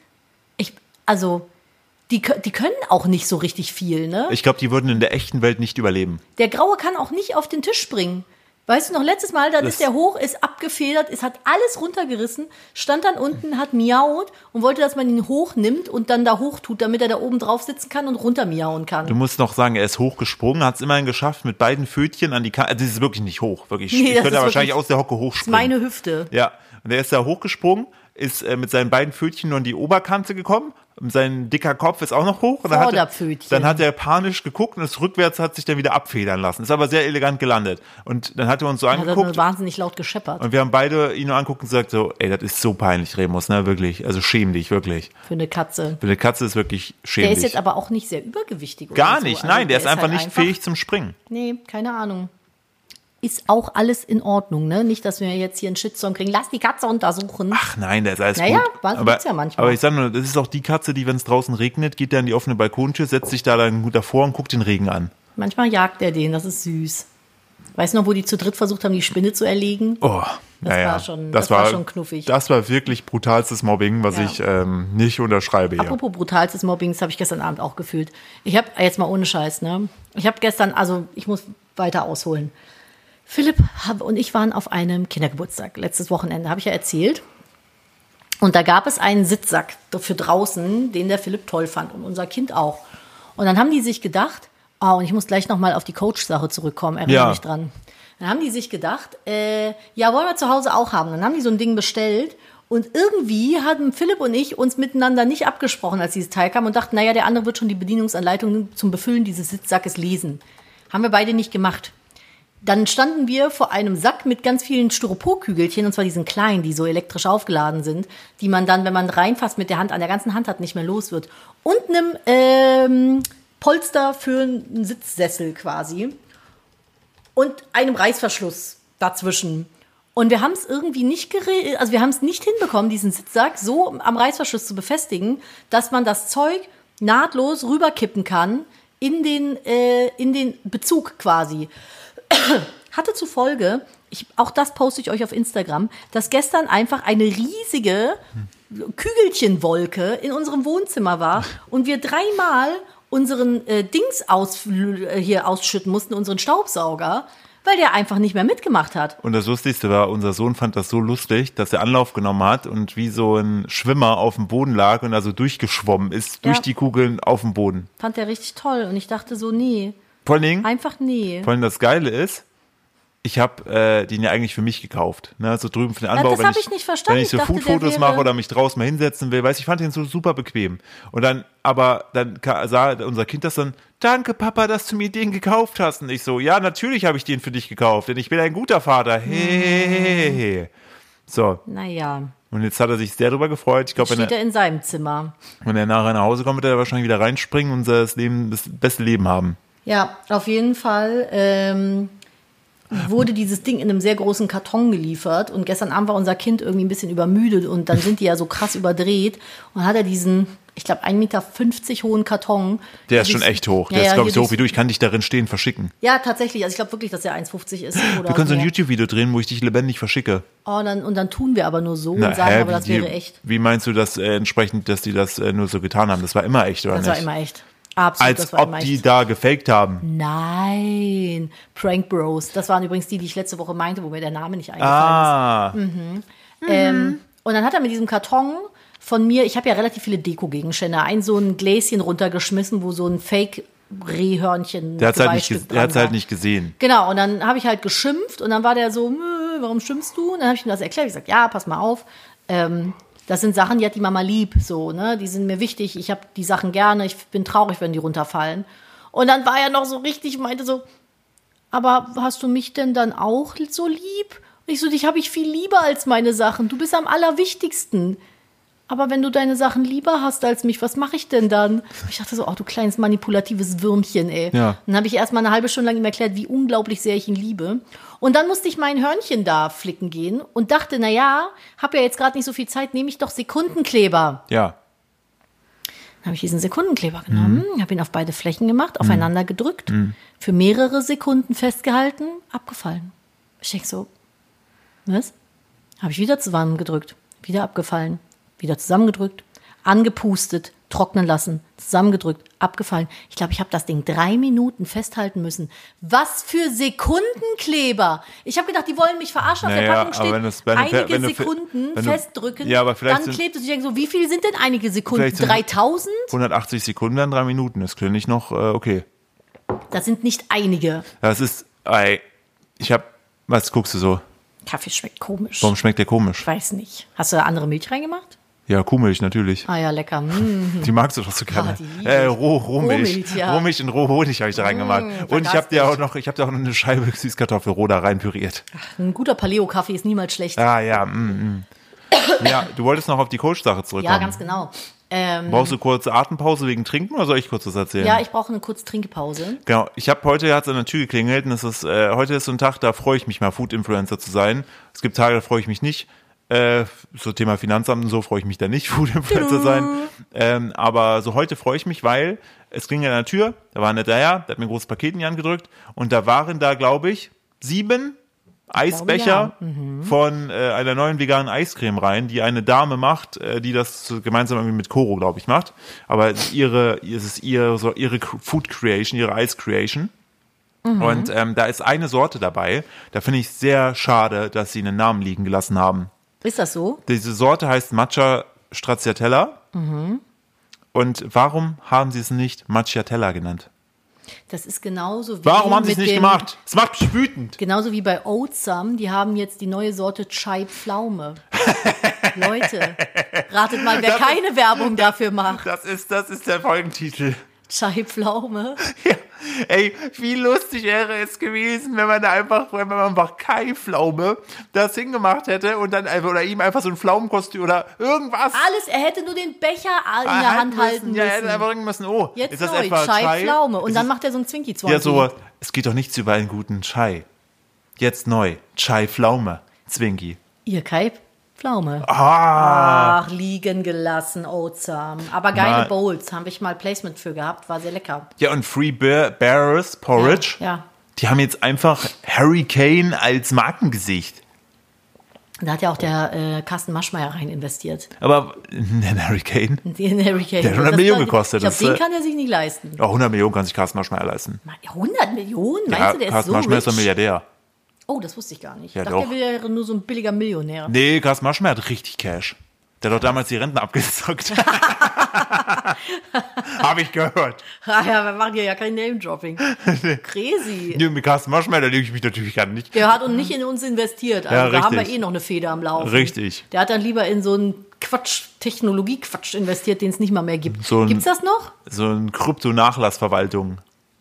die können auch nicht so richtig viel, ne? Ich glaube, die würden in der echten Welt nicht überleben. Der Graue kann auch nicht auf den Tisch springen. Weißt du noch, letztes Mal, da ist der hoch, ist abgefedert, es hat alles runtergerissen, stand dann unten, hat miaut und wollte, dass man ihn hochnimmt und dann da hoch tut, damit er da oben drauf sitzen kann und runter miauen kann. Du musst noch sagen, er ist hochgesprungen, hat es immerhin geschafft, mit beiden Pfötchen an die Kante, also das ist wirklich nicht hoch, wirklich. Nee, ich könnte wahrscheinlich aus der Hocke hochspringen. Das ist meine Hüfte. Ja, und der ist da hochgesprungen, ist mit seinen beiden Pfötchen nur an die Oberkante gekommen. Sein dicker Kopf ist auch noch hoch. Und dann hat er panisch geguckt und ist rückwärts hat sich dann wieder abfedern lassen. Ist aber sehr elegant gelandet. Und dann hat er uns so angeguckt. Hat wahnsinnig laut gescheppert. Und wir haben beide ihn nur angeguckt und gesagt so, ey, das ist so peinlich, Remus, ne, wirklich. Also schäm dich, wirklich. Für eine Katze. Für eine Katze ist wirklich schämlich. Der ist jetzt aber auch nicht sehr übergewichtig oder Gar nicht, so. Nein, der ist einfach nicht fähig zum Springen. Nee, keine Ahnung. Ist auch alles in Ordnung, ne? Nicht, dass wir jetzt hier einen Shitstorm kriegen. Lass die Katze untersuchen. Ach nein, der ist alles gut. Aber, ja manchmal. Aber ich sag nur, das ist auch die Katze, die, wenn es draußen regnet, geht der an die offene Balkontür, setzt sich da dann gut davor und guckt den Regen an. Manchmal jagt er den, das ist süß. Weißt du noch, wo die zu dritt versucht haben, die Spinne zu erlegen? Oh, das war schon knuffig. Das war wirklich brutalstes Mobbing, was ich nicht unterschreibe hier. Apropos brutalstes Mobbing, das habe ich gestern Abend auch gefühlt. Ich habe, jetzt mal ohne Scheiß, ne? Ich habe gestern, also ich muss weiter ausholen. Philipp und ich waren auf einem Kindergeburtstag, letztes Wochenende, habe ich ja erzählt. Und da gab es einen Sitzsack für draußen, den der Philipp toll fand und unser Kind auch. Und dann haben die sich gedacht, und ich muss gleich nochmal auf die Coach-Sache zurückkommen, erinnere mich dran. Dann haben die sich gedacht, wollen wir zu Hause auch haben. Dann haben die so ein Ding bestellt und irgendwie haben Philipp und ich uns miteinander nicht abgesprochen, als dieses Teil kam und dachten, naja, der andere wird schon die Bedienungsanleitung zum Befüllen dieses Sitzsackes lesen. Haben wir beide nicht gemacht. Dann standen wir vor einem Sack mit ganz vielen Styroporkügelchen, und zwar diesen kleinen, die so elektrisch aufgeladen sind, die man dann, wenn man reinfasst mit der Hand, an der ganzen Hand hat, nicht mehr los wird. Und einem Polster für einen Sitzsessel quasi. Und einem Reißverschluss dazwischen. Und wir haben es irgendwie nicht wir haben es nicht hinbekommen, diesen Sitzsack so am Reißverschluss zu befestigen, dass man das Zeug nahtlos rüberkippen kann in den Bezug quasi. Hatte zur Folge, auch das poste ich euch auf Instagram, dass gestern einfach eine riesige Kügelchenwolke in unserem Wohnzimmer war und wir 3-mal unseren Dings ausschütten mussten, unseren Staubsauger, weil der einfach nicht mehr mitgemacht hat. Und das Lustigste war, unser Sohn fand das so lustig, dass er Anlauf genommen hat und wie so ein Schwimmer auf dem Boden lag und also durchgeschwommen ist, durch die Kugeln auf dem Boden. Fand der richtig toll und ich dachte so, nee. Vor allen Dingen, einfach nee. Vor allem das Geile ist, ich habe den ja eigentlich für mich gekauft. Ne? So drüben für den Anbau, das habe ich nicht verstanden. Wenn ich so Foodfotos mache oder mich draußen mal hinsetzen will, ich fand den so super bequem. Und dann sah unser Kind das dann, danke Papa, dass du mir den gekauft hast. Und ich so, ja, natürlich habe ich den für dich gekauft, denn ich bin ein guter Vater. Hey. So. Naja. Und jetzt hat er sich sehr darüber gefreut. Ich glaube, steht er in seinem Zimmer. Wenn er nachher nach Hause kommt, wird er wahrscheinlich wieder reinspringen und das beste Leben haben. Ja, auf jeden Fall wurde dieses Ding in einem sehr großen Karton geliefert und gestern Abend war unser Kind irgendwie ein bisschen übermüdet und dann sind die ja so krass überdreht und hat er diesen, ich glaube, 1,50 Meter hohen Karton. Der ist schon echt hoch. Der ist, glaube ich, so hoch wie du. Ich kann dich darin stehen verschicken. Ja, tatsächlich. Also ich glaube wirklich, dass der 1,50 ist. Oder wir können so ein YouTube-Video drehen, wo ich dich lebendig verschicke. Oh, dann tun wir aber nur so und sagen aber, das wäre echt. Wie meinst du das entsprechend, dass die das nur so getan haben? Das war immer echt, oder nicht? Das war immer echt. Absolut, als ob die da gefaked haben. Nein, Prank Bros. Das waren übrigens die ich letzte Woche meinte, wo mir der Name nicht eingefallen ist. Und dann hat er mit diesem Karton von mir, ich habe ja relativ viele Deko-Gegenstände, so ein Gläschen runtergeschmissen, wo so ein Fake-Rehhörnchen der hat es halt nicht gesehen. Genau, und dann habe ich halt geschimpft und dann war der so, warum schimpfst du? Und dann habe ich ihm das erklärt. Ich gesagt, ja, pass mal auf, das sind Sachen, die hat die Mama lieb, so, ne? Die sind mir wichtig, ich habe die Sachen gerne, ich bin traurig, wenn die runterfallen. Und dann war er noch so richtig, meinte so, aber hast du mich denn dann auch so lieb? Und ich so, dich habe ich viel lieber als meine Sachen, du bist am allerwichtigsten. Aber wenn du deine Sachen lieber hast als mich, was mache ich denn dann? Und ich dachte so, du kleines manipulatives Würmchen, ey. Ja. Dann habe ich erst mal eine halbe Stunde lang ihm erklärt, wie unglaublich sehr ich ihn liebe. Und dann musste ich mein Hörnchen da flicken gehen und dachte, naja, habe ja jetzt gerade nicht so viel Zeit, nehme ich doch Sekundenkleber. Ja. Dann habe ich diesen Sekundenkleber genommen, habe ihn auf beide Flächen gemacht, aufeinander gedrückt, für mehrere Sekunden festgehalten, abgefallen. Ich denke so, was? Habe ich wieder zusammengedrückt, wieder abgefallen. Wieder zusammengedrückt, angepustet, trocknen lassen, zusammengedrückt, abgefallen. Ich glaube, ich habe das Ding 3 Minuten festhalten müssen. Was für Sekundenkleber! Ich habe gedacht, die wollen mich verarschen. Auf der Packung steht, einige Sekunden festdrücken, ja, aber dann klebt es. Ich denke so, wie viel sind denn einige Sekunden? 3000? 180 Sekunden, dann 3 Minuten. Das klingt nicht noch okay. Das sind nicht einige. Das ist, was guckst du so? Kaffee schmeckt komisch. Warum schmeckt der komisch? Ich weiß nicht. Hast du da andere Milch reingemacht? Ja, Kuhmilch natürlich. Ah ja, lecker. Die magst du doch so gerne. Rohmilch. Ja. Rohmilch und Rohhonig habe ich da reingemacht. Und ich habe dir auch noch eine Scheibe Süßkartoffel roh da rein püriert. Ein guter Paleo-Kaffee ist niemals schlecht. Ah ja. Ja, du wolltest noch auf die Coach-Sache zurückkommen. Ja, ganz genau. Brauchst du kurze Atempause wegen Trinken oder soll ich kurz was erzählen? Ja, ich brauche eine kurze Trinkpause. Genau, heute hat es an der Tür geklingelt und heute ist so ein Tag, da freue ich mich mal, Food-Influencer zu sein. Es gibt Tage, da freue ich mich nicht. So Thema Finanzamt und so freue ich mich da nicht, Food-Influencer sein. Aber so heute freue ich mich, weil es klingelt an der Tür, da war ein netter Herr, der hat mir ein großes Paket in die Hand gedrückt und da waren da, glaube ich, 7 Eisbecher von einer neuen veganen Eiscreme rein, die eine Dame macht, die das gemeinsam irgendwie mit Koro, glaube ich, macht. Aber es ist ihre Food Creation, ihre Ice Creation. Und da ist eine Sorte dabei. Da finde ich es sehr schade, dass sie einen Namen liegen gelassen haben. Ist das so? Diese Sorte heißt Matcha Stracciatella. Und warum haben sie es nicht Macchiatella genannt? Das ist genauso wie. Warum haben sie es nicht gemacht? Es macht mich wütend. Genauso wie bei Oatsum, die haben jetzt die neue Sorte Chai Pflaume. Leute, ratet mal, wer keine Werbung dafür macht. Das ist der Folgentitel. Chai Pflaume. Ja, ey, wie lustig wäre es gewesen, wenn man einfach Kai Pflaume das hingemacht hätte und dann oder ihm einfach so ein Pflaumenkostüm oder irgendwas. Alles, er hätte nur den Becher in der Hand halten müssen. Ja, er hätte einfach bringen müssen, jetzt ist das neu, etwa Chai Pflaume. Und dann macht er so einen Zwinki-Zwonki. Ja, so, es geht doch nichts über einen guten Chai. Jetzt neu, Chai Pflaume, Zwinki. Ihr Kai Pflaume. Ach, liegen gelassen, Oatsum. Aber geile Bowls, habe ich mal Placement für gehabt, war sehr lecker. Ja, und Free Bearers Porridge, ja. Die haben jetzt einfach Hurricane als Markengesicht. Da hat ja auch der Carsten Maschmeyer rein investiert. Aber den Hurricane? Den Hurricane. Der hat 100 Millionen gekostet. Ich glaube, den kann er sich nicht leisten. Oh, 100 Millionen kann sich Carsten Maschmeyer leisten. 100 Millionen? Meinst du, der Carsten ist so Maschmeyer rich? ist ein Milliardär. Oh, das wusste ich gar nicht. Ja, ich dachte, doch. er wäre nur so ein billiger Millionär. Nee, Carsten Maschmeyer hat richtig Cash. Der hat doch damals die Renten abgezockt. Habe ich gehört. Ja, wir machen hier ja kein Name-Dropping. Crazy. Nee, mit Carsten Maschmeyer, da lege ich mich natürlich gar nicht. Der hat uns nicht in uns investiert. Also Ja, da haben wir richtig. noch eine Feder am Laufen. Richtig. Der hat dann lieber in so einen Technologie-Quatsch investiert, den es nicht mal mehr gibt. So ein- Gibt's das noch? So eine Krypto-Nachlassverwaltung.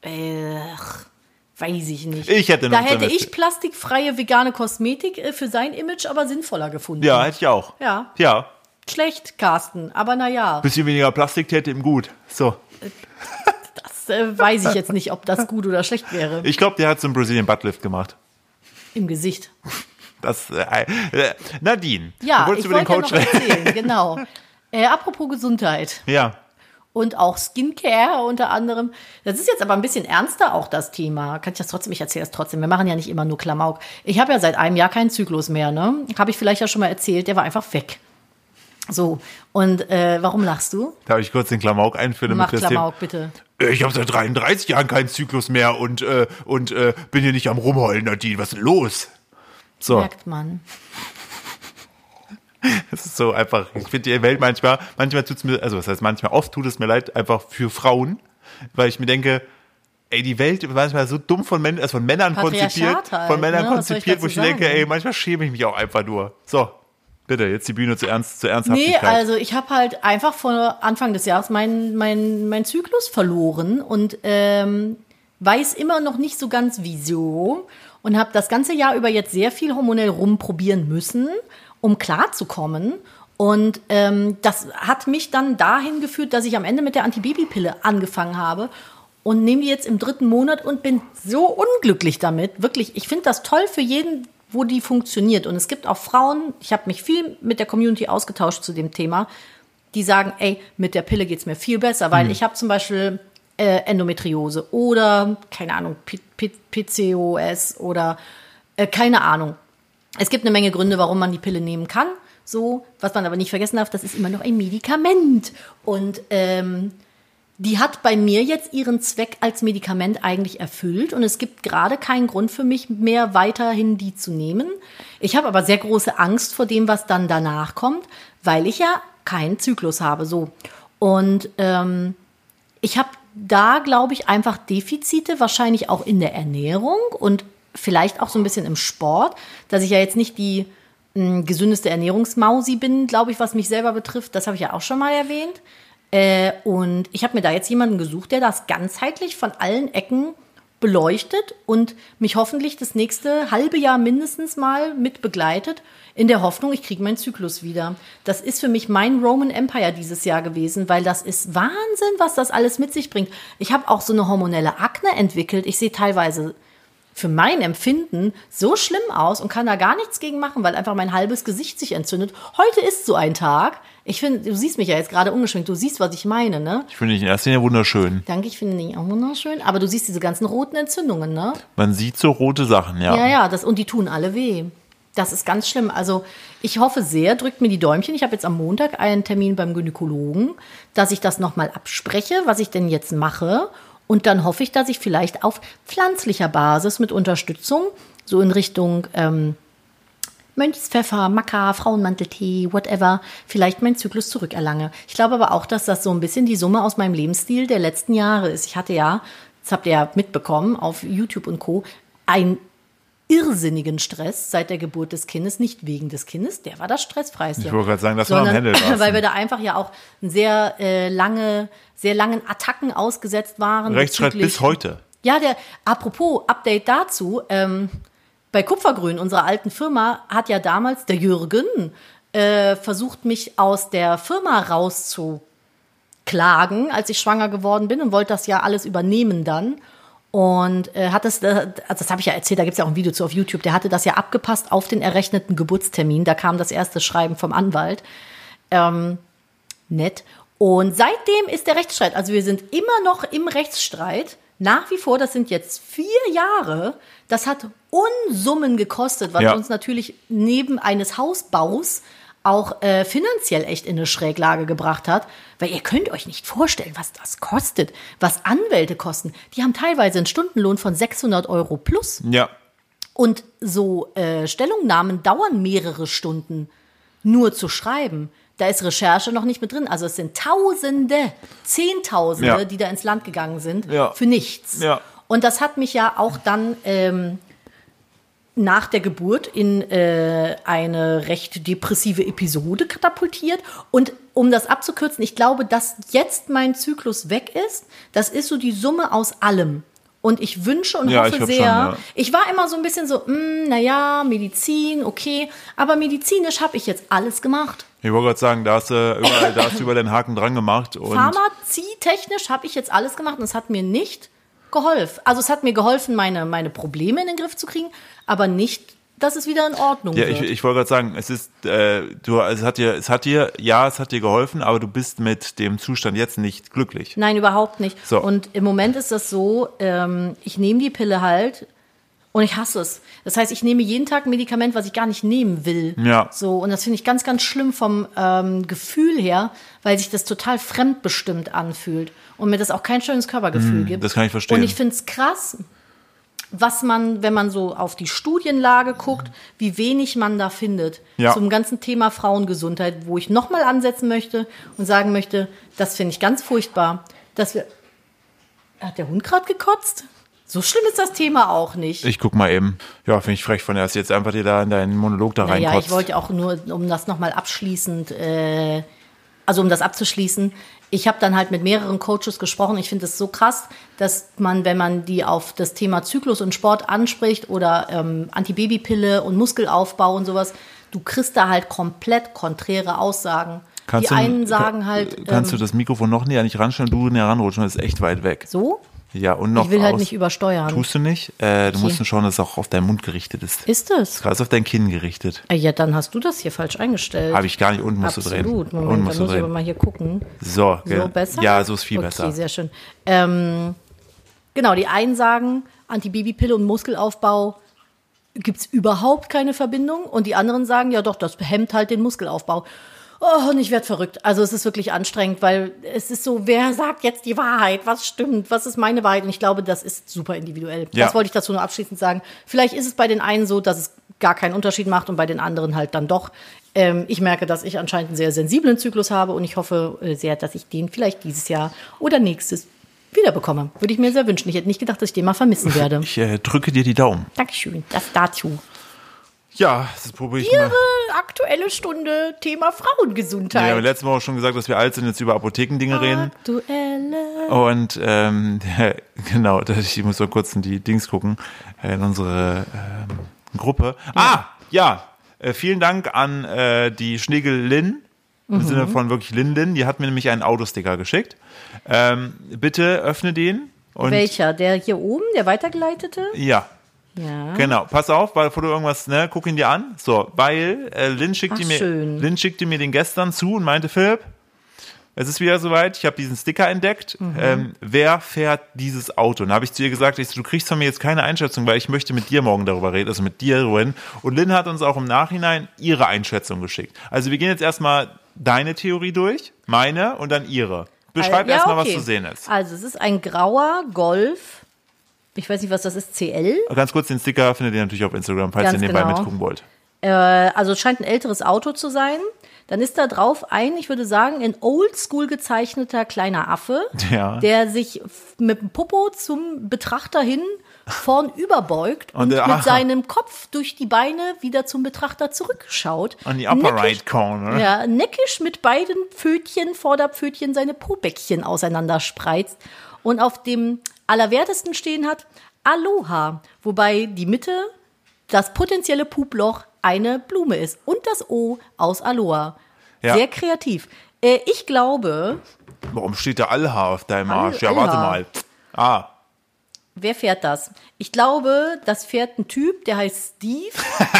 Weiß ich nicht. Ich hätte noch Da hätte investiert. ich plastikfreie vegane Kosmetik für sein Image aber sinnvoller gefunden. Ja, hätte ich auch. Ja. Ja. Schlecht, Carsten, aber naja, Bisschen weniger Plastik täte ihm gut. So. das weiß ich jetzt nicht, ob das gut oder schlecht wäre. Ich glaube, der hat so einen Brazilian Buttlift gemacht. Im Gesicht. Das, Nadine. Ja, du wolltest ich über den wollte ja Coach noch reden. erzählen, genau. Apropos Gesundheit Ja. und auch Skincare unter anderem. Das ist jetzt aber ein bisschen ernster auch das Thema. Kann ich das trotzdem? Ich erzähle es trotzdem. Wir machen ja nicht immer nur Klamauk. Ich habe ja seit einem Jahr keinen Zyklus mehr, ne? Habe ich vielleicht ja schon mal erzählt. Der war einfach weg. So, und warum lachst du? Darf ich kurz den Klamauk einführen? Mach damit wir das Klamauk, bitte. Ich habe seit 33 Jahren keinen Zyklus mehr und bin hier nicht am Rumheulen, Nadine. Was ist denn los? So, Merkt man. es ist so einfach. Ich finde die Welt manchmal tut's mir, also das heißt manchmal, oft tut es mir leid, einfach für Frauen, weil ich mir denke, ey, die Welt ist manchmal so dumm von Männern Patriarchat konzipiert, halt, ne? Was soll ich wo ich dazu denke, sagen? ey, manchmal schäme ich mich auch einfach nur. So, bitte, jetzt die Bühne zur Nee, Ernsthaftigkeit. also ich habe halt einfach vor Anfang des Jahres meinen Zyklus verloren und weiß immer noch nicht so ganz wieso und habe das ganze Jahr über jetzt sehr viel hormonell rumprobieren müssen, um klarzukommen. Und das hat mich dann dahin geführt, dass ich am Ende mit der Antibabypille angefangen habe und nehme die jetzt im 3. Monat und bin so unglücklich damit. Wirklich, ich finde das toll für jeden, wo die funktioniert. Und es gibt auch Frauen, ich habe mich viel mit der Community ausgetauscht zu dem Thema, die sagen, ey, mit der Pille geht's mir viel besser, weil ich habe zum Beispiel Endometriose oder, keine Ahnung, PCOS oder keine Ahnung. Es gibt eine Menge Gründe, warum man die Pille nehmen kann. So, was man aber nicht vergessen darf, das ist immer noch ein Medikament. Und die hat bei mir jetzt ihren Zweck als Medikament eigentlich erfüllt und es gibt gerade keinen Grund für mich mehr weiterhin die zu nehmen. Ich habe aber sehr große Angst vor dem, was dann danach kommt, weil ich ja keinen Zyklus habe. So. Und ich habe da, glaube ich, einfach Defizite, wahrscheinlich auch in der Ernährung und vielleicht auch so ein bisschen im Sport, dass ich ja jetzt nicht die gesündeste Ernährungsmausi bin, glaube ich, was mich selber betrifft. Das habe ich ja auch schon mal erwähnt. Und ich habe mir da jetzt jemanden gesucht, der das ganzheitlich von allen Ecken beleuchtet und mich hoffentlich das nächste halbe Jahr mindestens mal mit begleitet, in der Hoffnung, ich kriege meinen Zyklus wieder. Das ist für mich mein Roman Empire dieses Jahr gewesen, weil das ist Wahnsinn, was das alles mit sich bringt. Ich habe auch so eine hormonelle Akne entwickelt. Ich sehe teilweise für mein Empfinden so schlimm aus und kann da gar nichts gegen machen, weil einfach mein halbes Gesicht sich entzündet. Heute ist so ein Tag. Ich finde, du siehst mich ja jetzt gerade ungeschminkt. Du siehst, was ich meine, ne? Ich finde dich in erster Linie wunderschön. Danke, ich finde dich auch wunderschön. Aber du siehst diese ganzen roten Entzündungen, ne? Man sieht so rote Sachen, ja. Ja, und die tun alle weh. Das ist ganz schlimm. Also ich hoffe sehr, drückt mir die Däumchen. Ich habe jetzt am Montag einen Termin beim Gynäkologen, dass ich das nochmal abspreche, was ich denn jetzt mache. Und dann hoffe ich, dass ich vielleicht auf pflanzlicher Basis mit Unterstützung, so in Richtung Mönchspfeffer, Maca, Frauenmanteltee, whatever, vielleicht meinen Zyklus zurückerlange. Ich glaube aber auch, dass das so ein bisschen die Summe aus meinem Lebensstil der letzten Jahre ist. Ich hatte ja, das habt ihr ja mitbekommen, auf YouTube und Co., einen irrsinnigen Stress seit der Geburt des Kindes, nicht wegen des Kindes, der war das stressfreiste. Ich wollte gerade sagen, das war am Händel. Weil wir da einfach ja auch sehr langen Attacken ausgesetzt waren. Rechtsstreit bis heute. Ja, apropos Update dazu, bei Kupfergrün, unserer alten Firma, hat ja damals der Jürgen versucht, mich aus der Firma rauszuklagen, als ich schwanger geworden bin und wollte das ja alles übernehmen dann. Und hat das habe ich ja erzählt, da gibt es ja auch ein Video zu auf YouTube, der hatte das ja abgepasst auf den errechneten Geburtstermin, da kam das erste Schreiben vom Anwalt. Nett. Und seitdem ist der Rechtsstreit, also wir sind immer noch im Rechtsstreit, nach wie vor, das sind jetzt 4 Jahre, das hat Unsummen gekostet, was uns natürlich neben eines Hausbaus auch finanziell echt in eine Schräglage gebracht hat, weil ihr könnt euch nicht vorstellen, was das kostet, was Anwälte kosten. Die haben teilweise einen Stundenlohn von 600 € plus. Ja. Und so Stellungnahmen dauern mehrere Stunden nur zu schreiben. Da ist Recherche noch nicht mit drin. Also es sind Tausende, Zehntausende, die da ins Land gegangen sind für nichts. Ja. Und das hat mich ja auch dann nach der Geburt in eine recht depressive Episode katapultiert. Und um das abzukürzen, ich glaube, dass jetzt mein Zyklus weg ist, das ist so die Summe aus allem. Und ich wünsche und hoffe sehr, ich war immer so ein bisschen so, Medizin, okay, aber medizinisch habe ich jetzt alles gemacht. Ich wollte gerade sagen, da hast du über den Haken dran gemacht. Und Pharmazie-technisch habe ich jetzt alles gemacht und es hat mir nicht geholfen. Also es hat mir geholfen, meine Probleme in den Griff zu kriegen, aber nicht, dass es wieder in Ordnung wird. Ich wollte gerade sagen, es hat dir geholfen, aber du bist mit dem Zustand jetzt nicht glücklich. Nein, überhaupt nicht. So. Und im Moment ist das so, ich nehme die Pille halt und ich hasse es. Das heißt, ich nehme jeden Tag ein Medikament, was ich gar nicht nehmen will. Ja. So, und das finde ich ganz, ganz schlimm vom Gefühl her, weil sich das total fremdbestimmt anfühlt und mir das auch kein schönes Körpergefühl gibt. Das kann ich verstehen. Und ich finde es krass, was man, wenn man so auf die Studienlage guckt, wie wenig man da findet zum ganzen Thema Frauengesundheit, wo ich nochmal ansetzen möchte und sagen möchte, das finde ich ganz furchtbar, dass wir... Hat der Hund gerade gekotzt? So schlimm ist das Thema auch nicht. Ich guck mal eben. Ja, finde ich frech von dir, dass jetzt einfach dir da in deinen Monolog da reinkotzt. Ja, ich wollte auch nur, um das nochmal abschließend, um das abzuschließen, ich habe dann halt mit mehreren Coaches gesprochen. Ich finde es so krass, dass man, wenn man die auf das Thema Zyklus und Sport anspricht oder Antibabypille und Muskelaufbau und sowas, du kriegst da halt komplett konträre Aussagen. Kannst du das Mikrofon noch näher nicht ranstellen, du näher ranrutschen, das ist echt weit weg. So? Ja, und noch ich will halt nicht übersteuern. Tust du nicht? Du musst nur schauen, dass es auch auf deinen Mund gerichtet ist. Ist es? Gerade auf dein Kinn gerichtet. Ja, dann hast du das hier falsch eingestellt. Habe ich gar nicht. Unten musst du drehen. Absolut. Moment, dann muss ich aber mal hier gucken. So besser? Ja, so ist viel besser. Okay, sehr schön. Genau, die einen sagen, Antibabypille und Muskelaufbau gibt es überhaupt keine Verbindung. Und die anderen sagen, ja doch, das hemmt halt den Muskelaufbau. Oh, und ich werde verrückt. Also es ist wirklich anstrengend, weil es ist so, wer sagt jetzt die Wahrheit? Was stimmt? Was ist meine Wahrheit? Und ich glaube, das ist super individuell. Ja. Das wollte ich dazu nur abschließend sagen. Vielleicht ist es bei den einen so, dass es gar keinen Unterschied macht und bei den anderen halt dann doch. Ich merke, dass ich anscheinend einen sehr sensiblen Zyklus habe und ich hoffe sehr, dass ich den vielleicht dieses Jahr oder nächstes wiederbekomme. Würde ich mir sehr wünschen. Ich hätte nicht gedacht, dass ich den mal vermissen werde. Ich drücke dir die Daumen. Dankeschön. Das dazu. Ja, das probiere ich mal. Ihre aktuelle Stunde, Thema Frauengesundheit. Ja, wir haben letztes Mal auch schon gesagt, dass wir alt sind, jetzt über Apothekendinge reden. Und genau, ich muss mal kurz in die Dings gucken, in unsere Gruppe. Vielen Dank an die Schnegel Lynn, im Sinne von wirklich Lynn. Die hat mir nämlich einen Autosticker geschickt. Bitte öffne den. Und welcher? Der hier oben, der weitergeleitete? Ja. Ja. Genau, pass auf, bevor du irgendwas, guck ihn dir an. So, weil Lynn schickte mir den gestern zu und meinte, Philipp, es ist wieder soweit, ich habe diesen Sticker entdeckt. Wer fährt dieses Auto? Und da habe ich zu ihr gesagt, du kriegst von mir jetzt keine Einschätzung, weil ich möchte mit dir morgen darüber reden, also mit dir, Ruin. Und Lynn hat uns auch im Nachhinein ihre Einschätzung geschickt. Also wir gehen jetzt erstmal deine Theorie durch, meine und dann ihre. Beschreib erstmal, was zu sehen ist. Also es ist ein grauer Golf. Ich weiß nicht, was das ist, CL? Ganz kurz, den Sticker findet ihr natürlich auf Instagram, falls ihr nebenbei mitgucken wollt. Also es scheint ein älteres Auto zu sein. Dann ist da drauf ich würde sagen, ein oldschool gezeichneter kleiner Affe, der sich mit dem Popo zum Betrachter hin vorn überbeugt und mit seinem Kopf durch die Beine wieder zum Betrachter zurückschaut. An die Upper Right Corner. Ja, neckisch mit beiden Vorderpfötchen seine Pobäckchen auseinanderspreizt und auf dem Allerwertesten stehen hat Aloha, wobei die Mitte, das potenzielle Puploch, eine Blume ist und das O aus Aloha. Ja. Sehr kreativ. Ich glaube... Warum steht da Aloha auf deinem Arsch? Ja, warte mal. Wer fährt das? Ich glaube, das fährt ein Typ, der heißt Steve.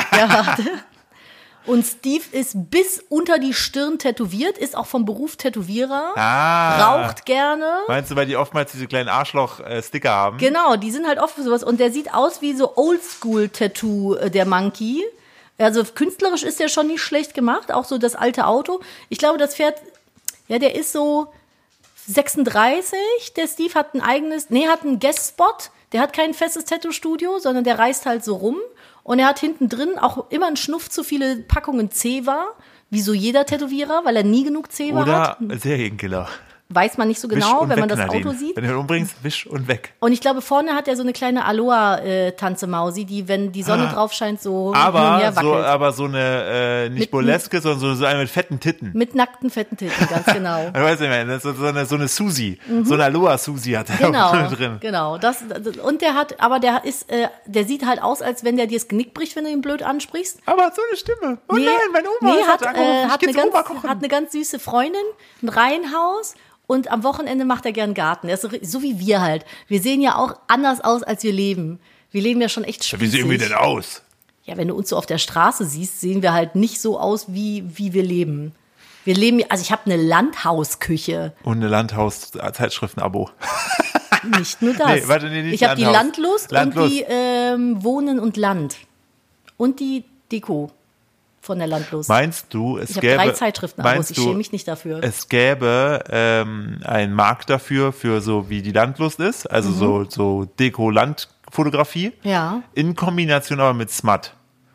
Und Steve ist bis unter die Stirn tätowiert, ist auch vom Beruf Tätowierer, raucht gerne. Meinst du, weil die oftmals diese kleinen Arschloch-Sticker haben? Genau, die sind halt oft für sowas. Und der sieht aus wie so Oldschool-Tattoo, der Monkey. Also künstlerisch ist der schon nicht schlecht gemacht, auch so das alte Auto. Ich glaube, das Pferd, der ist so 36. Der Steve hat hat einen Guest-Spot. der hat kein festes Tattoo-Studio, sondern der reist halt so rum. Und er hat hinten drin auch immer einen Schnuff zu viele Packungen Zewa, wie so jeder Tätowierer, weil er nie genug Zewa hat. Oder Serienkiller. Weiß man nicht so genau, wenn man das Auto sieht. Wenn du ihn umbringst, wisch und weg. Und ich glaube, vorne hat er so eine kleine Aloha-Tanze-Mausi, die, wenn die Sonne drauf scheint, so aber hin und her wackelt. Aber so eine, nicht burleske, sondern so eine mit fetten Titten. Mit nackten, fetten Titten, ganz genau. Ich weiß nicht mehr, das ist so eine Susi. So eine Aloha-Susi hat er Genau, drin. genau. Und der sieht halt aus, als wenn der dir das Genick bricht, wenn du ihn blöd ansprichst. Aber so eine Stimme. Oh nein, meine Oma hat hat eine ganz süße Freundin, ein Reihenhaus. Und am Wochenende macht er gern Garten. Er ist so wie wir halt. Wir sehen ja auch anders aus, als wir leben. Wir leben ja schon echt spießig. Wie sehen wir denn aus? Ja, wenn du uns so auf der Straße siehst, sehen wir halt nicht so aus, wie wir leben. Wir leben, also ich habe eine Landhausküche. Und eine Landhaus-Zeitschriften-Abo. Nicht nur das. Nicht ich habe die Landlust und die Wohnen und Land. Und die Deko. Von der Landlust. Meinst du, ich habe 3 Zeitschriften aus, ich schäme mich nicht dafür. Es gäbe einen Markt dafür, für so wie die Landlust ist, also so Deko-Landfotografie, in Kombination aber mit Smut.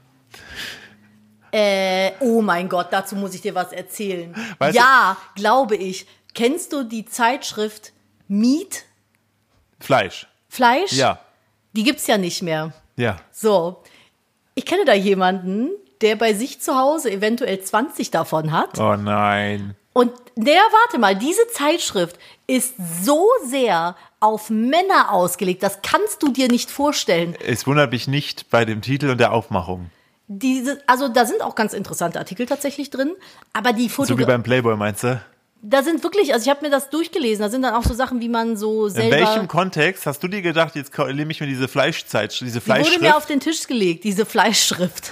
Oh mein Gott, dazu muss ich dir was erzählen. Weißt glaube ich. Kennst du die Zeitschrift Meat? Fleisch? Ja. Die gibt's ja nicht mehr. Ja. So, ich kenne da jemanden, der bei sich zu Hause eventuell 20 davon hat. Oh nein. Und warte mal, diese Zeitschrift ist so sehr auf Männer ausgelegt, das kannst du dir nicht vorstellen. Es wundert mich nicht bei dem Titel und der Aufmachung. Also da sind auch ganz interessante Artikel tatsächlich drin, aber die So wie beim Playboy, meinst du? Da sind wirklich, also ich habe mir das durchgelesen, da sind dann auch so Sachen, wie man so selber... In welchem Kontext hast du dir gedacht, jetzt nehme ich mir diese Fleischschrift? Die wurde mir auf den Tisch gelegt, diese Fleischschrift.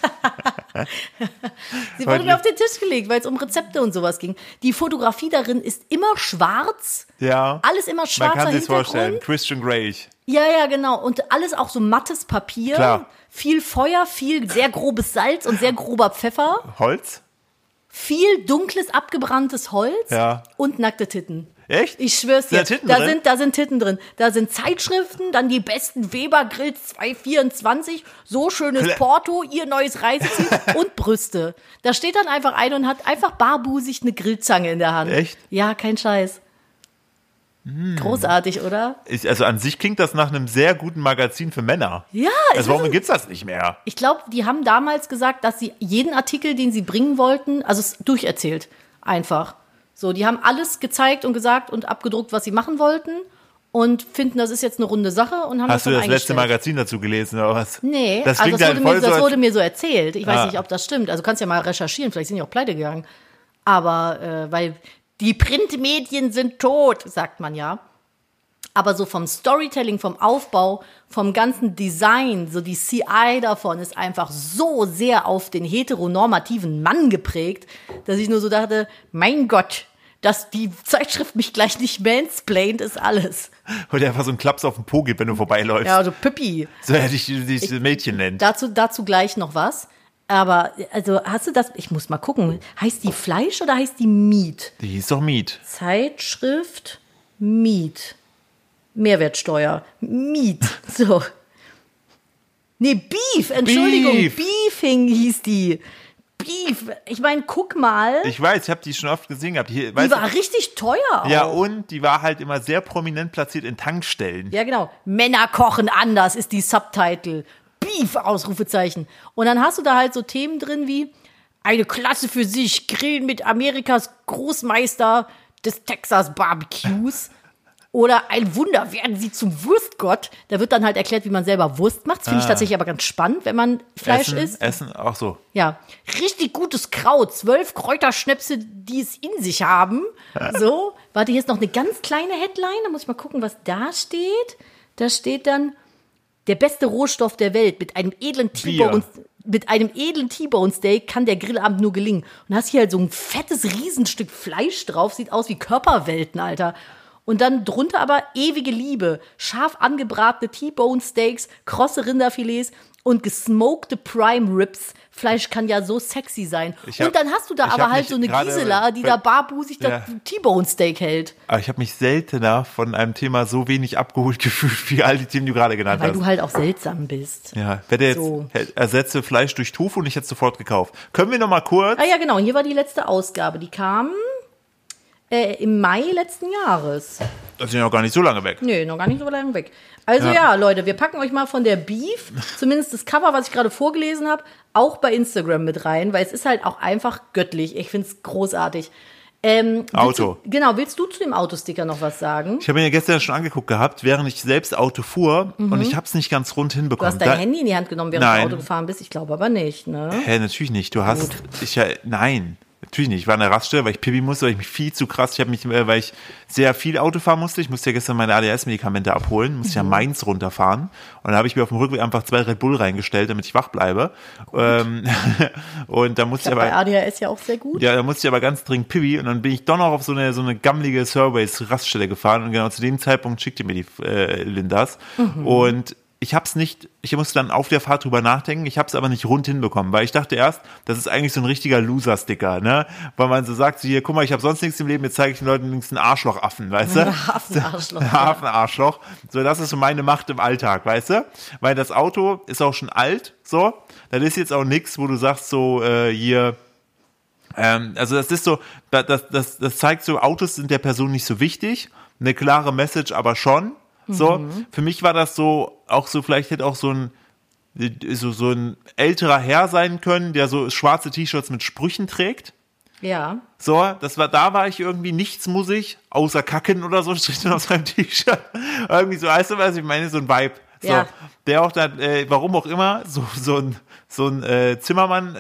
Sie wurde mir auf den Tisch gelegt, weil es um Rezepte und sowas ging. Die Fotografie darin ist immer schwarz. Ja. Alles immer schwarzer Hintergrund. Man kann sich vorstellen, Christian Grey. Ja, genau. Und alles auch so mattes Papier. Klar. Viel Feuer, viel sehr grobes Salz und sehr grober Pfeffer. Holz? Viel dunkles, abgebranntes Holz und nackte Titten. Echt? Ich schwör's dir. Da sind Titten drin. Da sind Zeitschriften, dann die besten Weber Grills 224, so schönes Porto, ihr neues Reiseziel und Brüste. Da steht dann einfach ein und hat einfach barbusig eine Grillzange in der Hand. Echt? Ja, kein Scheiß. Großartig, oder? Also an sich klingt das nach einem sehr guten Magazin für Männer. Ja. Also warum gibt's das nicht mehr? Ich glaube, die haben damals gesagt, dass sie jeden Artikel, den sie bringen wollten, also es durcherzählt, einfach. So, die haben alles gezeigt und gesagt und abgedruckt, was sie machen wollten und finden, das ist jetzt eine runde Sache und haben Hast das dann du das letzte Magazin dazu gelesen oder was? Nee, das wurde mir so erzählt. Ich weiß nicht, ob das stimmt. Also kannst ja mal recherchieren, vielleicht sind die auch pleite gegangen. Aber, weil die Printmedien sind tot, sagt man ja. Aber so vom Storytelling, vom Aufbau, vom ganzen Design, so die CI davon ist einfach so sehr auf den heteronormativen Mann geprägt, dass ich nur so dachte, mein Gott, dass die Zeitschrift mich gleich nicht mansplaint, ist alles. Oder einfach so einen Klaps auf den Po gibt, wenn du vorbeiläufst. Ja, so Püppi. So hätte ich dieses Mädchen nennt. Dazu gleich noch was. Aber, also, hast du das, ich muss mal gucken, heißt die Fleisch oder heißt die Meat? Die hieß doch Meat. Zeitschrift Meat. Mehrwertsteuer. Meat. So. Nee, Beef. Entschuldigung. Beefing hieß die. Beef. Ich meine, guck mal. Ich weiß, ich habe die schon oft gesehen gehabt. Die war richtig teuer auch. Ja, und die war halt immer sehr prominent platziert in Tankstellen. Ja, genau. Männer kochen anders ist die Subtitle. Beef, Ausrufezeichen. Und dann hast du da halt so Themen drin wie eine Klasse für sich, Grillen mit Amerikas Großmeister des Texas Barbecues. Oder ein Wunder, werden sie zum Wurstgott. Da wird dann halt erklärt, wie man selber Wurst macht. Das finde ich tatsächlich aber ganz spannend, wenn man Fleisch isst. Essen, auch so. Ja, richtig gutes Kraut. 12 Kräuterschnäpse, die es in sich haben. So, warte, hier ist noch eine ganz kleine Headline. Da muss ich mal gucken, was da steht. Da steht dann, der beste Rohstoff der Welt mit einem edlen T-Bone Steak kann der Grillabend nur gelingen. Und hast hier halt so ein fettes Riesenstück Fleisch drauf. Sieht aus wie Körperwelten, Alter. Und dann drunter aber ewige Liebe, scharf angebratene T-Bone Steaks, krosse Rinderfilets und gesmokte Prime Ribs. Fleisch kann ja so sexy sein. Und dann hast du da aber halt so eine Gisela, die da barbusig das T-Bone Steak hält. Aber ich habe mich seltener von einem Thema so wenig abgeholt gefühlt, wie all die Themen, die du gerade genannt hast. Weil du halt auch seltsam bist. Ja, wenn der jetzt ersetze Fleisch durch Tofu und ich hätte es sofort gekauft. Können wir noch mal kurz? Ah ja, genau. Hier war die letzte Ausgabe. Die kam im Mai letzten Jahres. Das ist ja noch gar nicht so lange weg. Nee, noch gar nicht so lange weg. Also ja, Leute, wir packen euch mal von der Beef, zumindest das Cover, was ich gerade vorgelesen habe, auch bei Instagram mit rein, weil es ist halt auch einfach göttlich. Ich finde es großartig. Auto. Willst du zu dem Autosticker noch was sagen? Ich habe ihn ja gestern schon angeguckt gehabt, während ich selbst Auto fuhr und ich habe es nicht ganz rund hinbekommen. Du hast dein Handy in die Hand genommen, während du Auto gefahren bist? Ich glaube aber nicht, ne? Natürlich nicht. Nein. Natürlich nicht. Ich war an der Raststelle, weil ich Pipi musste, weil ich mich viel zu krass, weil ich sehr viel Auto fahren musste. Ich musste ja gestern meine ADHS-Medikamente abholen, musste ja Mainz runterfahren. Und dann habe ich mir auf dem Rückweg einfach 2 Red Bull reingestellt, damit ich wach bleibe. Und da musste ich aber... bei ADHS ja auch sehr gut. Ja, da musste ich aber ganz dringend Pipi. Und dann bin ich doch noch auf so eine gammelige Surveys-Raststelle gefahren. Und genau zu dem Zeitpunkt schickte mir die Lindas. Und ich musste dann auf der Fahrt drüber nachdenken, ich habe es aber nicht rund hinbekommen, weil ich dachte erst, das ist eigentlich so ein richtiger Loser-Sticker, ne? Weil man so sagt, so hier, guck mal, ich habe sonst nichts im Leben, jetzt zeige ich den Leuten links einen Arschlochaffen, weißt du? Hafenarschloch. Hafenarschloch. So, das ist so meine Macht im Alltag, weißt du? Weil das Auto ist auch schon alt, so. Das ist jetzt auch nichts, wo du sagst, so, hier, also das ist so, das zeigt so, Autos sind der Person nicht so wichtig, eine klare Message aber schon. So, für mich war das so, auch so, vielleicht hätte auch so ein älterer Herr sein können, der so schwarze T-Shirts mit Sprüchen trägt. Ja. So, da war ich irgendwie nichts außer Kacken oder so, steht dann auf seinem T-Shirt. Irgendwie so, weißt du, was ich meine, so ein Vibe. So, ja. Der auch dann, warum auch immer, so ein Zimmermann,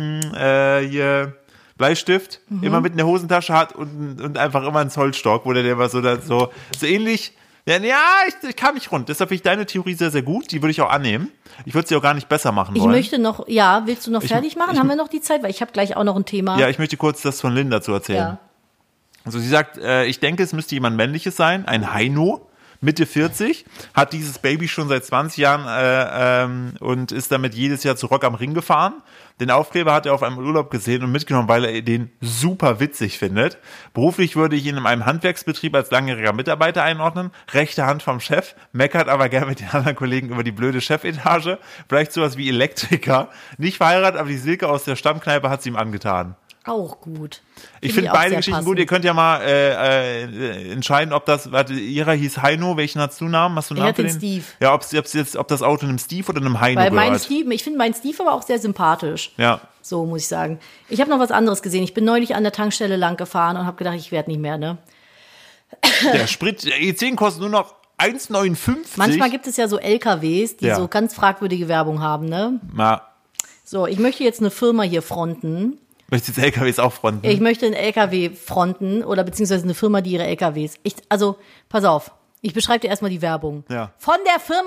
hier, Bleistift, immer mit in der Hosentasche hat und einfach immer einen Zollstock, wo der war so ähnlich. Ja, ich kam nicht rund. Deshalb finde ich deine Theorie sehr, sehr gut. Die würde ich auch annehmen. Ich würde sie auch gar nicht besser machen wollen. Ich möchte noch, willst du noch fertig machen? Haben wir noch die Zeit? Weil ich habe gleich auch noch ein Thema. Ja, ich möchte kurz das von Linda zu erzählen. Ja. Also sie sagt, ich denke, es müsste jemand Männliches sein, ein Heino, Mitte 40, hat dieses Baby schon seit 20 Jahren und ist damit jedes Jahr zu Rock am Ring gefahren. Den Aufkleber hat er auf einem Urlaub gesehen und mitgenommen, weil er den super witzig findet. Beruflich würde ich ihn in einem Handwerksbetrieb als langjähriger Mitarbeiter einordnen. Rechte Hand vom Chef, meckert aber gern mit den anderen Kollegen über die blöde Chefetage. Vielleicht sowas wie Elektriker. Nicht verheiratet, aber die Silke aus der Stammkneipe hat sie ihm angetan. Auch gut. Ich finde beide Geschichten passend. Gut. Ihr könnt ja mal entscheiden, ob das, ihrer hieß Heino, welchen hast du Namen? Hast du einen Namen für den? Steve. Ja, ob das Auto einem Steve oder einem Heino gehört. Ich finde meinen Steve aber auch sehr sympathisch. Ja. So muss ich sagen. Ich habe noch was anderes gesehen. Ich bin neulich an der Tankstelle lang gefahren und habe gedacht, ich werde nicht mehr, ne? Der Sprit, der E10 kostet nur noch 1,59. Manchmal gibt es ja so LKWs, die so ganz fragwürdige Werbung haben, ne? So, ich möchte jetzt eine Firma hier fronten. Möchtest du jetzt LKWs auch fronten? Ich möchte einen LKW fronten oder beziehungsweise eine Firma, die ihre LKWs. Pass auf, ich beschreibe dir erstmal die Werbung. Ja. Von der Firma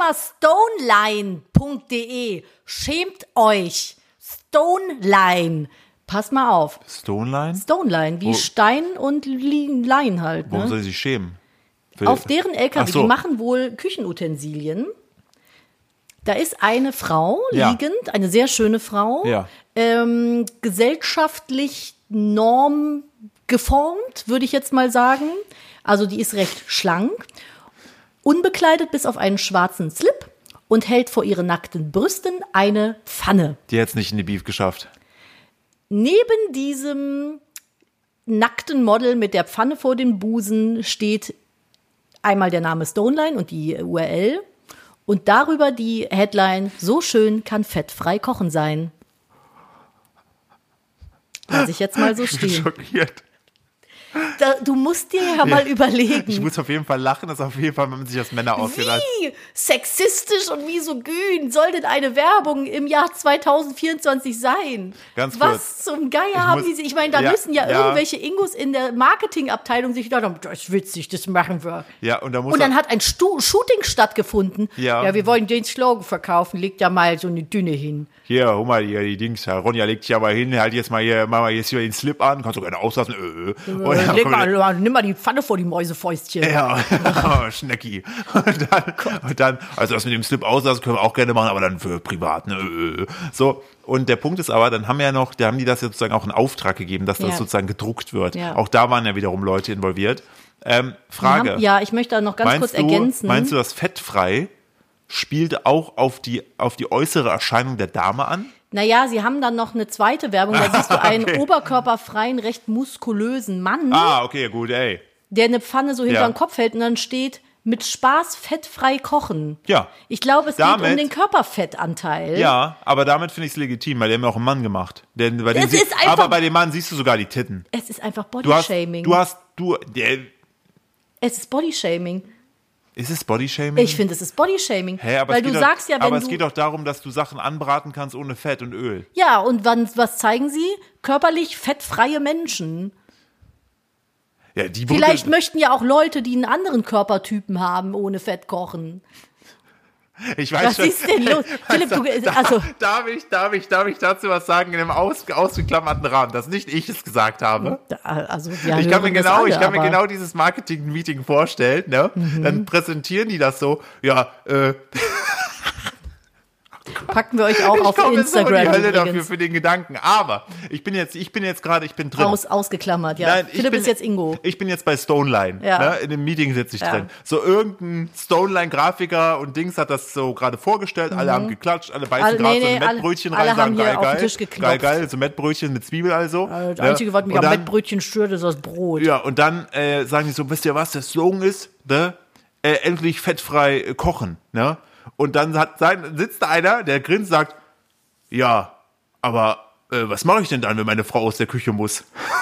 Stoneline.de. Schämt euch. Stoneline. Pass mal auf. Stoneline? Stoneline, wie Stein und Lein halt. Ne? Warum soll sie sich schämen? Auf deren LKW, die machen wohl Küchenutensilien. Da ist eine Frau liegend, eine sehr schöne Frau, gesellschaftlich normgeformt, würde ich jetzt mal sagen. Also die ist recht schlank, unbekleidet bis auf einen schwarzen Slip und hält vor ihren nackten Brüsten eine Pfanne. Die hat es nicht in die Beef geschafft. Neben diesem nackten Model mit der Pfanne vor dem Busen steht einmal der Name Stoneline und die URL. Und darüber die Headline, so schön kann fettfrei kochen sein. Lass ich jetzt mal so stehen. Ich bin schockiert. Du musst dir ja mal überlegen. Ich muss auf jeden Fall lachen, das ist auf jeden Fall, wenn man sich als Männer ausgedacht. Wie sexistisch und misogyn soll denn eine Werbung im Jahr 2024 sein? Ganz kurz. Was zum Geier haben die sich? Ich meine, da müssen ja irgendwelche Ingos in der Marketingabteilung sich gedacht haben, das ist witzig, das machen wir. Ja, und dann hat ein Shooting stattgefunden. Ja, wir wollen den Slogan verkaufen, legt ja mal so eine Dünne hin. Hier, hol mal hier die Dings. Ronja, leg dich ja mal hin, halt jetzt mal hier, mach mal jetzt hier den Slip an, kannst du gerne auslassen. Leg nimm mal die Pfanne vor die Mäusefäustchen. Ja, Schnecki. Und dann, also das mit dem Slip auslassen können wir auch gerne machen, aber dann für privat. Ne? So, und der Punkt ist aber, dann haben die das ja sozusagen auch in Auftrag gegeben, dass das sozusagen gedruckt wird. Ja. Auch da waren ja wiederum Leute involviert. Frage. Ich möchte da noch ganz kurz ergänzen. Meinst du, das fettfrei spielt auch auf die äußere Erscheinung der Dame an? Naja, sie haben dann noch eine zweite Werbung, da siehst du einen oberkörperfreien, recht muskulösen Mann. Okay, gut, ey. Der eine Pfanne so hinter den Kopf hält und dann steht, mit Spaß fettfrei kochen. Ja. Ich glaube, es geht um den Körperfettanteil. Ja, aber damit finde ich es legitim, weil der haben ja auch einen Mann gemacht. Aber bei dem Mann siehst du sogar die Titten. Es ist einfach Bodyshaming. Es ist Bodyshaming. Ist es Bodyshaming? Ich finde, es ist Bodyshaming. Weil du sagst ja, wenn aber es geht doch darum, dass du Sachen anbraten kannst ohne Fett und Öl. Ja, und was zeigen sie? Körperlich fettfreie Menschen. Ja, Vielleicht möchten ja auch Leute, die einen anderen Körpertypen haben, ohne Fett kochen. Ich weiß was ist denn los? Philipp, darf ich dazu was sagen in einem ausgeklammerten Rahmen, dass nicht ich es gesagt habe? Ich kann mir genau dieses Marketing-Meeting vorstellen. Ne? Dann präsentieren die das so, packen wir euch auch auf Instagram. Ich komme die Hölle dafür für den Gedanken. Aber ich bin drin. Ausgeklammert, ja. Nein, Philipp ist jetzt Ingo. Ich bin jetzt bei Stoneline. Ja. Ne? In dem Meeting sitze ich drin. So irgendein Stoneline-Grafiker und Dings hat das so gerade vorgestellt. Alle haben geklatscht, alle beißen gerade so ein Mettbrötchen rein, sagen geil, so Mettbrötchen mit Zwiebel also. Das Einzige, was mich am Mettbrötchen stört, ist das Brot. Ja, und dann sagen die so, wisst ihr was, der Slogan ist, ne? Endlich fettfrei kochen, ne? Und dann sitzt da einer, der grinst, sagt, ja, aber was mache ich denn dann, wenn meine Frau aus der Küche muss?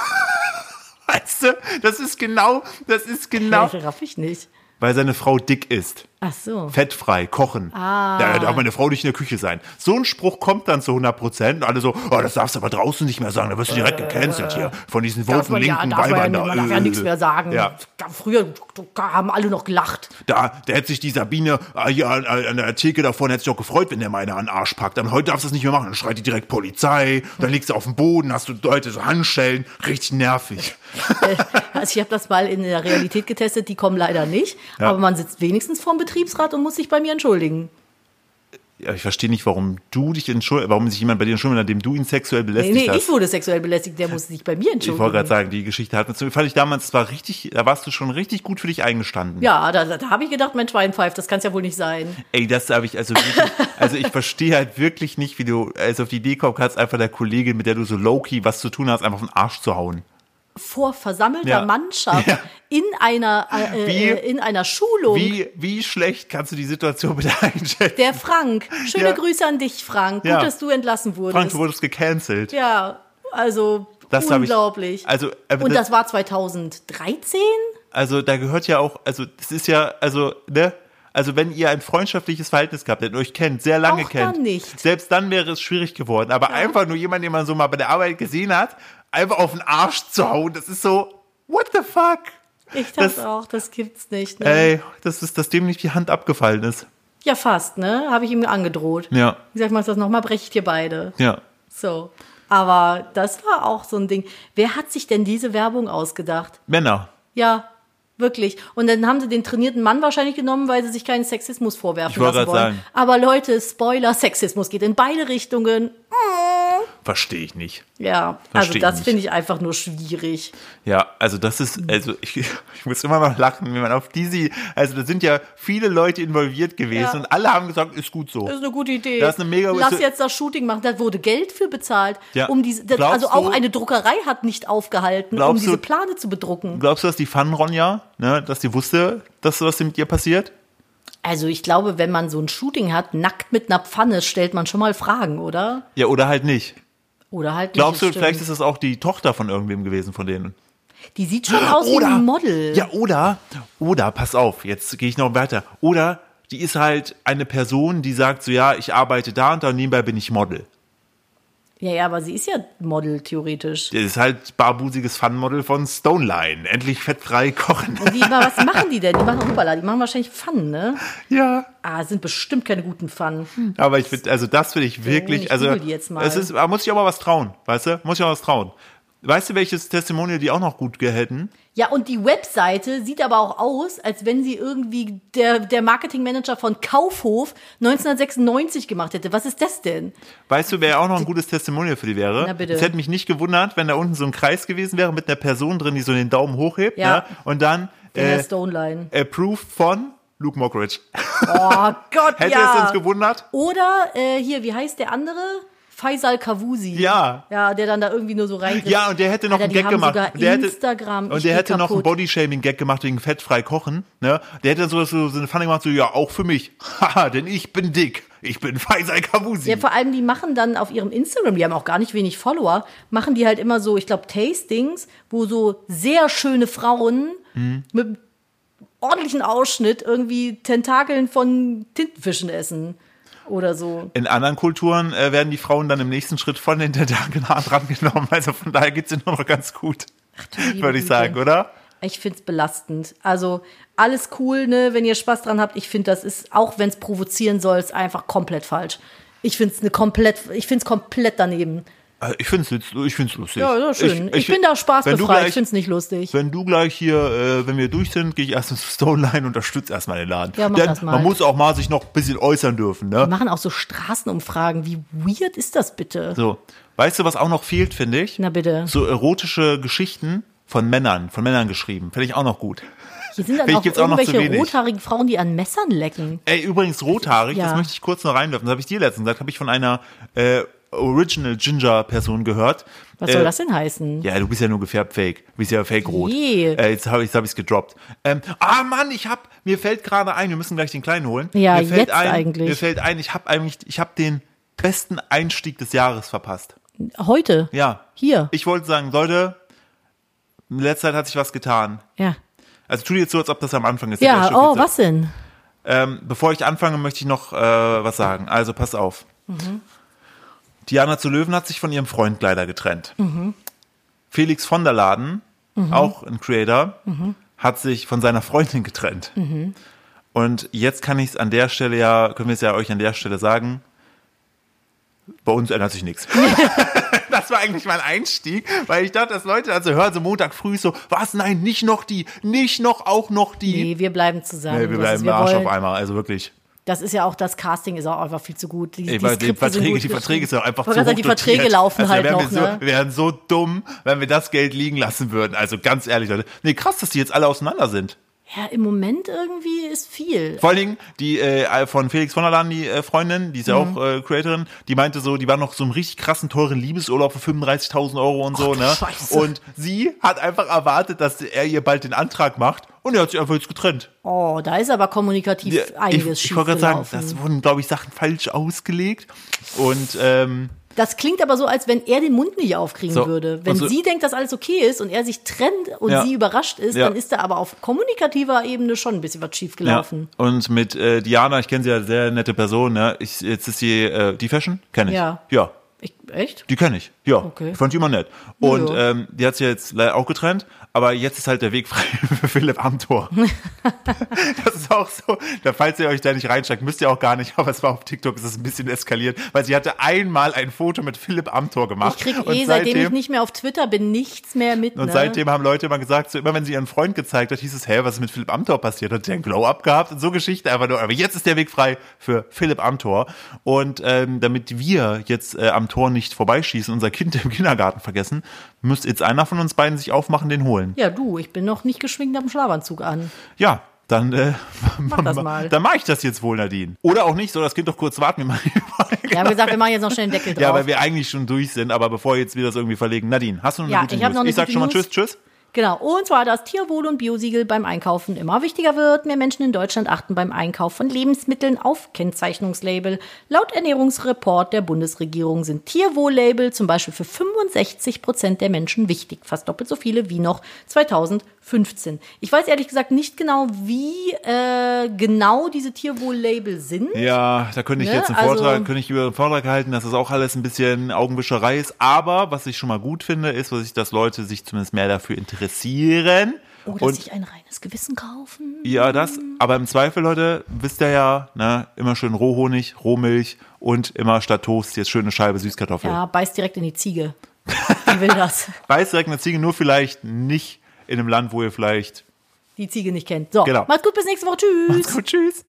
Weißt du, das ist genau. Das raff ich nicht. Weil seine Frau dick ist. Ach so. Fettfrei, kochen. Da darf meine Frau nicht in der Küche sein. So ein Spruch kommt dann zu 100%. Und alle so, das darfst du aber draußen nicht mehr sagen. Da wirst du direkt gecancelt hier von diesen woken linken Weibern da. Man darf ja nichts mehr sagen. Ja. Früher haben alle noch gelacht. Da hätte sich die Sabine hier an der Theke davon hätte sich auch gefreut, wenn der mal einer an den Arsch packt. Aber heute darfst du das nicht mehr machen. Dann schreit die direkt Polizei. Dann liegst du auf dem Boden, hast du Leute so Handschellen. Richtig nervig. Also ich habe das mal in der Realität getestet. Die kommen leider nicht. Ja. Aber man sitzt wenigstens vorm Betriebsrat und muss sich bei mir entschuldigen. Ja, ich verstehe nicht, warum sich jemand bei dir entschuldigt, nachdem du ihn sexuell belästigt hast. Ich wurde sexuell belästigt, der musste sich bei mir entschuldigen. Ich wollte gerade sagen, die Geschichte fand ich damals, da warst du schon richtig gut für dich eingestanden. Ja, da habe ich gedacht, mein Schwein pfeift, das kann es ja wohl nicht sein. Ey, das habe ich ich verstehe halt wirklich nicht, wie du auf die Idee kommen kannst, einfach der Kollegin, mit der du so low-key was zu tun hast, einfach auf den Arsch zu hauen. Vor versammelter Mannschaft in einer Schulung. Wie schlecht kannst du die Situation bitte einschätzen? Der Frank. Schöne Grüße an dich, Frank. Gut, dass du entlassen wurdest. Frank, du wurdest gecancelt. Ja, also das unglaublich. Und das war 2013? Also da gehört ja auch, das ist ja, ne? Also wenn ihr ein freundschaftliches Verhältnis gehabt hättet, euch kennt, sehr lange kennt, dann nicht. Selbst dann wäre es schwierig geworden. Aber einfach nur jemand, den man so mal bei der Arbeit gesehen hat, einfach auf den Arsch zu hauen, das ist so, what the fuck? Ich dachte auch, das gibt's nicht. Ne? Ey, das ist, dass dem nicht die Hand abgefallen ist. Ja, fast, ne? Habe ich ihm angedroht. Ja. Ich sag, mach das nochmal, breche ich dir beide. Ja. So. Aber das war auch so ein Ding. Wer hat sich denn diese Werbung ausgedacht? Männer. Ja. Wirklich. Und dann haben sie den trainierten Mann wahrscheinlich genommen, weil sie sich keinen Sexismus vorwerfen lassen wollen. Sagen. Aber Leute, Spoiler, Sexismus geht in beide Richtungen. Verstehe ich nicht. Ja, also das finde ich einfach nur schwierig. Ja, also das ist, ich muss immer noch lachen, wenn man auf diese, da sind ja viele Leute involviert gewesen und alle haben gesagt, ist gut so. Das ist eine gute Idee. Das ist eine mega Lass jetzt das Shooting machen, da wurde Geld für bezahlt. Ja. Also auch eine Druckerei hat nicht aufgehalten, um diese Plane zu bedrucken. Glaubst du, dass die Ronja, ne, dass die wusste, dass was mit ihr passiert? Also ich glaube, wenn man so ein Shooting hat, nackt mit einer Pfanne, stellt man schon mal Fragen, oder? Ja, oder halt nicht. Glaubst du, stimmt. vielleicht ist das auch die Tochter von irgendwem gewesen von denen? Die sieht schon aus wie ein Model. Ja, oder, pass auf, jetzt gehe ich noch weiter. Oder die ist halt eine Person, die sagt so, ja, ich arbeite da und nebenbei bin ich Model. Ja, aber sie ist ja Model, theoretisch. Das ist halt barbusiges Fun-Model von Stoneline. Endlich fettfrei kochen. Und was machen die denn? Die machen wahrscheinlich Pfannen, ne? Ja. Sind bestimmt keine guten Pfannen. Aber ich finde, das finde ich wirklich, die jetzt mal. Man muss sich auch mal was trauen, weißt du? Muss ich auch was trauen. Weißt du, welches Testimonial die auch noch gut hätten? Ja, und die Webseite sieht aber auch aus, als wenn sie irgendwie der Marketingmanager von Kaufhof 1996 gemacht hätte. Was ist das denn? Weißt du, wer auch noch ein gutes Testimonial für die wäre? Na bitte. Es hätte mich nicht gewundert, wenn da unten so ein Kreis gewesen wäre mit einer Person drin, die so den Daumen hochhebt. Ja. Ne? Und dann Der Stone-Line. approved von Luke Mockridge. Oh Gott, Hätte ja. es uns gewundert? Oder hier, wie heißt der andere? Faisal Kawusi. Ja. Ja, der dann da irgendwie nur so reingriff. Ja, und der hätte noch Alter, einen die Gag haben gemacht. sogar Und der hätte, Instagram. und der hätte noch einen Bodyshaming-Gag gemacht wegen fettfrei kochen. Ne? Der hätte so eine Funny gemacht, so, ja, auch für mich. Haha, denn ich bin dick. Ich bin Faisal Kawusi. Ja, vor allem, die machen dann auf ihrem Instagram, die haben auch gar nicht wenig Follower, machen die halt immer so, ich glaube, Tastings, wo so sehr schöne Frauen mit einem ordentlichen Ausschnitt irgendwie Tentakeln von Tintenfischen essen. Oder so. In anderen Kulturen werden die Frauen dann im nächsten Schritt von den Tentakeln rangenommen. Also von daher geht's ihnen nur noch ganz gut. Würde ich sagen, oder? Ich find's belastend. Also alles cool, ne, wenn ihr Spaß dran habt. Ich finde, das ist, auch wenn es provozieren soll, ist einfach komplett falsch. Ich find's komplett daneben. Ich find's lustig. Ja, schön. Ich bin da spaßbefreit. Ich find's nicht lustig. Wenn du gleich hier, wenn wir durch sind, gehe ich erst ins Stone-Line und unterstütze erstmal den Laden. Ja, mach Denn das mal. man muss auch mal sich noch ein bisschen äußern dürfen, ne? Die machen auch so Straßenumfragen. Wie weird ist das bitte? So. Weißt du, was auch noch fehlt, finde ich? Na bitte. So erotische Geschichten von Männern geschrieben. Finde ich auch noch gut. Hier sind dann Vielleicht auch gibt's auch noch zu irgendwelche wenig. rothaarigen Frauen, die an Messern lecken. Ey, übrigens rothaarig, Ja. das möchte ich kurz noch reinwerfen. Das habe ich dir letztens gesagt, habe ich von einer Original Ginger Person gehört. Was soll das denn heißen? Ja, du bist ja nur gefärbt fake. Du bist ja fake rot. Je. Jetzt habe ich's gedroppt. Mann, mir fällt gerade ein, wir müssen gleich den Kleinen holen. Ja, mir fällt jetzt eigentlich. Mir fällt ein, ich habe den besten Einstieg des Jahres verpasst. Heute? Ja. Hier? Ich wollte sagen, Leute, in letzter Zeit hat sich was getan. Ja. Also tu dir jetzt so, als ob das am Anfang ist. Ja, oh, was denn? Bevor ich anfange, möchte ich noch was sagen. Also pass auf. Diana zu Löwen hat sich von ihrem Freund leider getrennt. Felix von der Laden, auch ein Creator, hat sich von seiner Freundin getrennt. Und jetzt können wir es ja euch an der Stelle sagen, bei uns ändert sich nichts. Das war eigentlich mein Einstieg, weil ich dachte, dass Leute also hören, so Montag früh so, was, nein, nicht noch die, auch noch die. Nee, wir bleiben zusammen. Nee, wir bleiben Arsch auf einmal, also wirklich. Das ist ja auch, das Casting ist auch einfach viel zu gut. Die Verträge sind auch einfach zu hoch Die Verträge laufen halt noch, ne? Wir wären so dumm, wenn wir das Geld liegen lassen würden. Also ganz ehrlich, Leute. Nee, krass, dass die jetzt alle auseinander sind. Ja, im Moment irgendwie ist viel. Vor allen Dingen, die von Felix von der Laden, die Freundin, die ist ja auch Creatorin, die meinte so, die war noch so einem richtig krassen, teuren Liebesurlaub für 35.000 € und so, ne? Scheiße. Und sie hat einfach erwartet, dass er ihr bald den Antrag macht und er hat sich einfach jetzt getrennt. Oh, da ist aber kommunikativ einiges Ich wollte gerade schiefgelaufen. sagen, das wurden, glaube ich, Sachen falsch ausgelegt und Das klingt aber so, als wenn er den Mund nicht aufkriegen So, würde. Wenn und so- sie denkt, dass alles okay ist und er sich trennt und Ja. sie überrascht ist, Ja. dann ist da aber auf kommunikativer Ebene schon ein bisschen was schiefgelaufen. Ja. Und mit Diana, ich kenne sie ja, sehr nette Person, ne? Jetzt ist sie die Fashion? Kenne ich. Ja. Ja. Echt? Die kenne ich, ja. Okay. Fand ich immer nett. Und Ja. die hat sich jetzt leider auch getrennt, aber jetzt ist halt der Weg frei für Philipp Amthor. Das ist auch so, falls ihr euch da nicht reinsteigt, müsst ihr auch gar nicht, aber es war auf TikTok, ist es ein bisschen eskaliert, weil sie hatte einmal ein Foto mit Philipp Amthor gemacht. Ich kriege und seitdem ich nicht mehr auf Twitter bin, nichts mehr mit. Und Ne? seitdem haben Leute immer gesagt, so immer wenn sie ihren Freund gezeigt hat, hieß es, was ist mit Philipp Amthor passiert? Hat der einen Glow-Up gehabt? Und so Geschichte einfach nur. Aber jetzt ist der Weg frei für Philipp Amthor. Und damit wir jetzt Amthor nicht vorbeischießen, unser Kind im Kindergarten vergessen, müsste jetzt einer von uns beiden sich aufmachen, den holen. Ja, du, ich bin noch nicht geschminkt am Schlafanzug an. Ja, dann Mach das mal. Dann mache ich das jetzt wohl, Nadine. Oder auch nicht, soll das Kind doch kurz warten. Wir haben gesagt, wir machen jetzt noch schnell den Deckel drauf. Ja, weil wir eigentlich schon durch sind, aber bevor jetzt wir das irgendwie verlegen. Nadine, hast du noch eine gute ich hab News? noch eine Ich sag gute schon mal News. tschüss. Genau, und zwar, dass Tierwohl- und Biosiegel beim Einkaufen immer wichtiger wird. Mehr Menschen in Deutschland achten beim Einkauf von Lebensmitteln auf Kennzeichnungslabel. Laut Ernährungsreport der Bundesregierung sind Tierwohl-Label zum Beispiel für 65% der Menschen wichtig. Fast doppelt so viele wie noch 2015. Ich weiß ehrlich gesagt nicht genau, wie genau diese Tierwohl-Label sind. Ja, da könnte ich Ne, jetzt einen Vortrag halten, dass das auch alles ein bisschen Augenwischerei ist. Aber was ich schon mal gut finde, ist, dass Leute sich zumindest mehr dafür interessieren. Dass sich ein reines Gewissen kaufen. Ja, aber im Zweifel, Leute, wisst ihr ja, ne, immer schön Rohhonig, Rohmilch und immer statt Toast jetzt schöne Scheibe Süßkartoffel. Ja, beißt direkt in die Ziege. man will das. Beißt direkt eine Ziege, nur vielleicht nicht in einem Land, wo ihr vielleicht die Ziege nicht kennt. So, genau. Macht's gut, bis nächste Woche. Tschüss. Macht's gut, tschüss.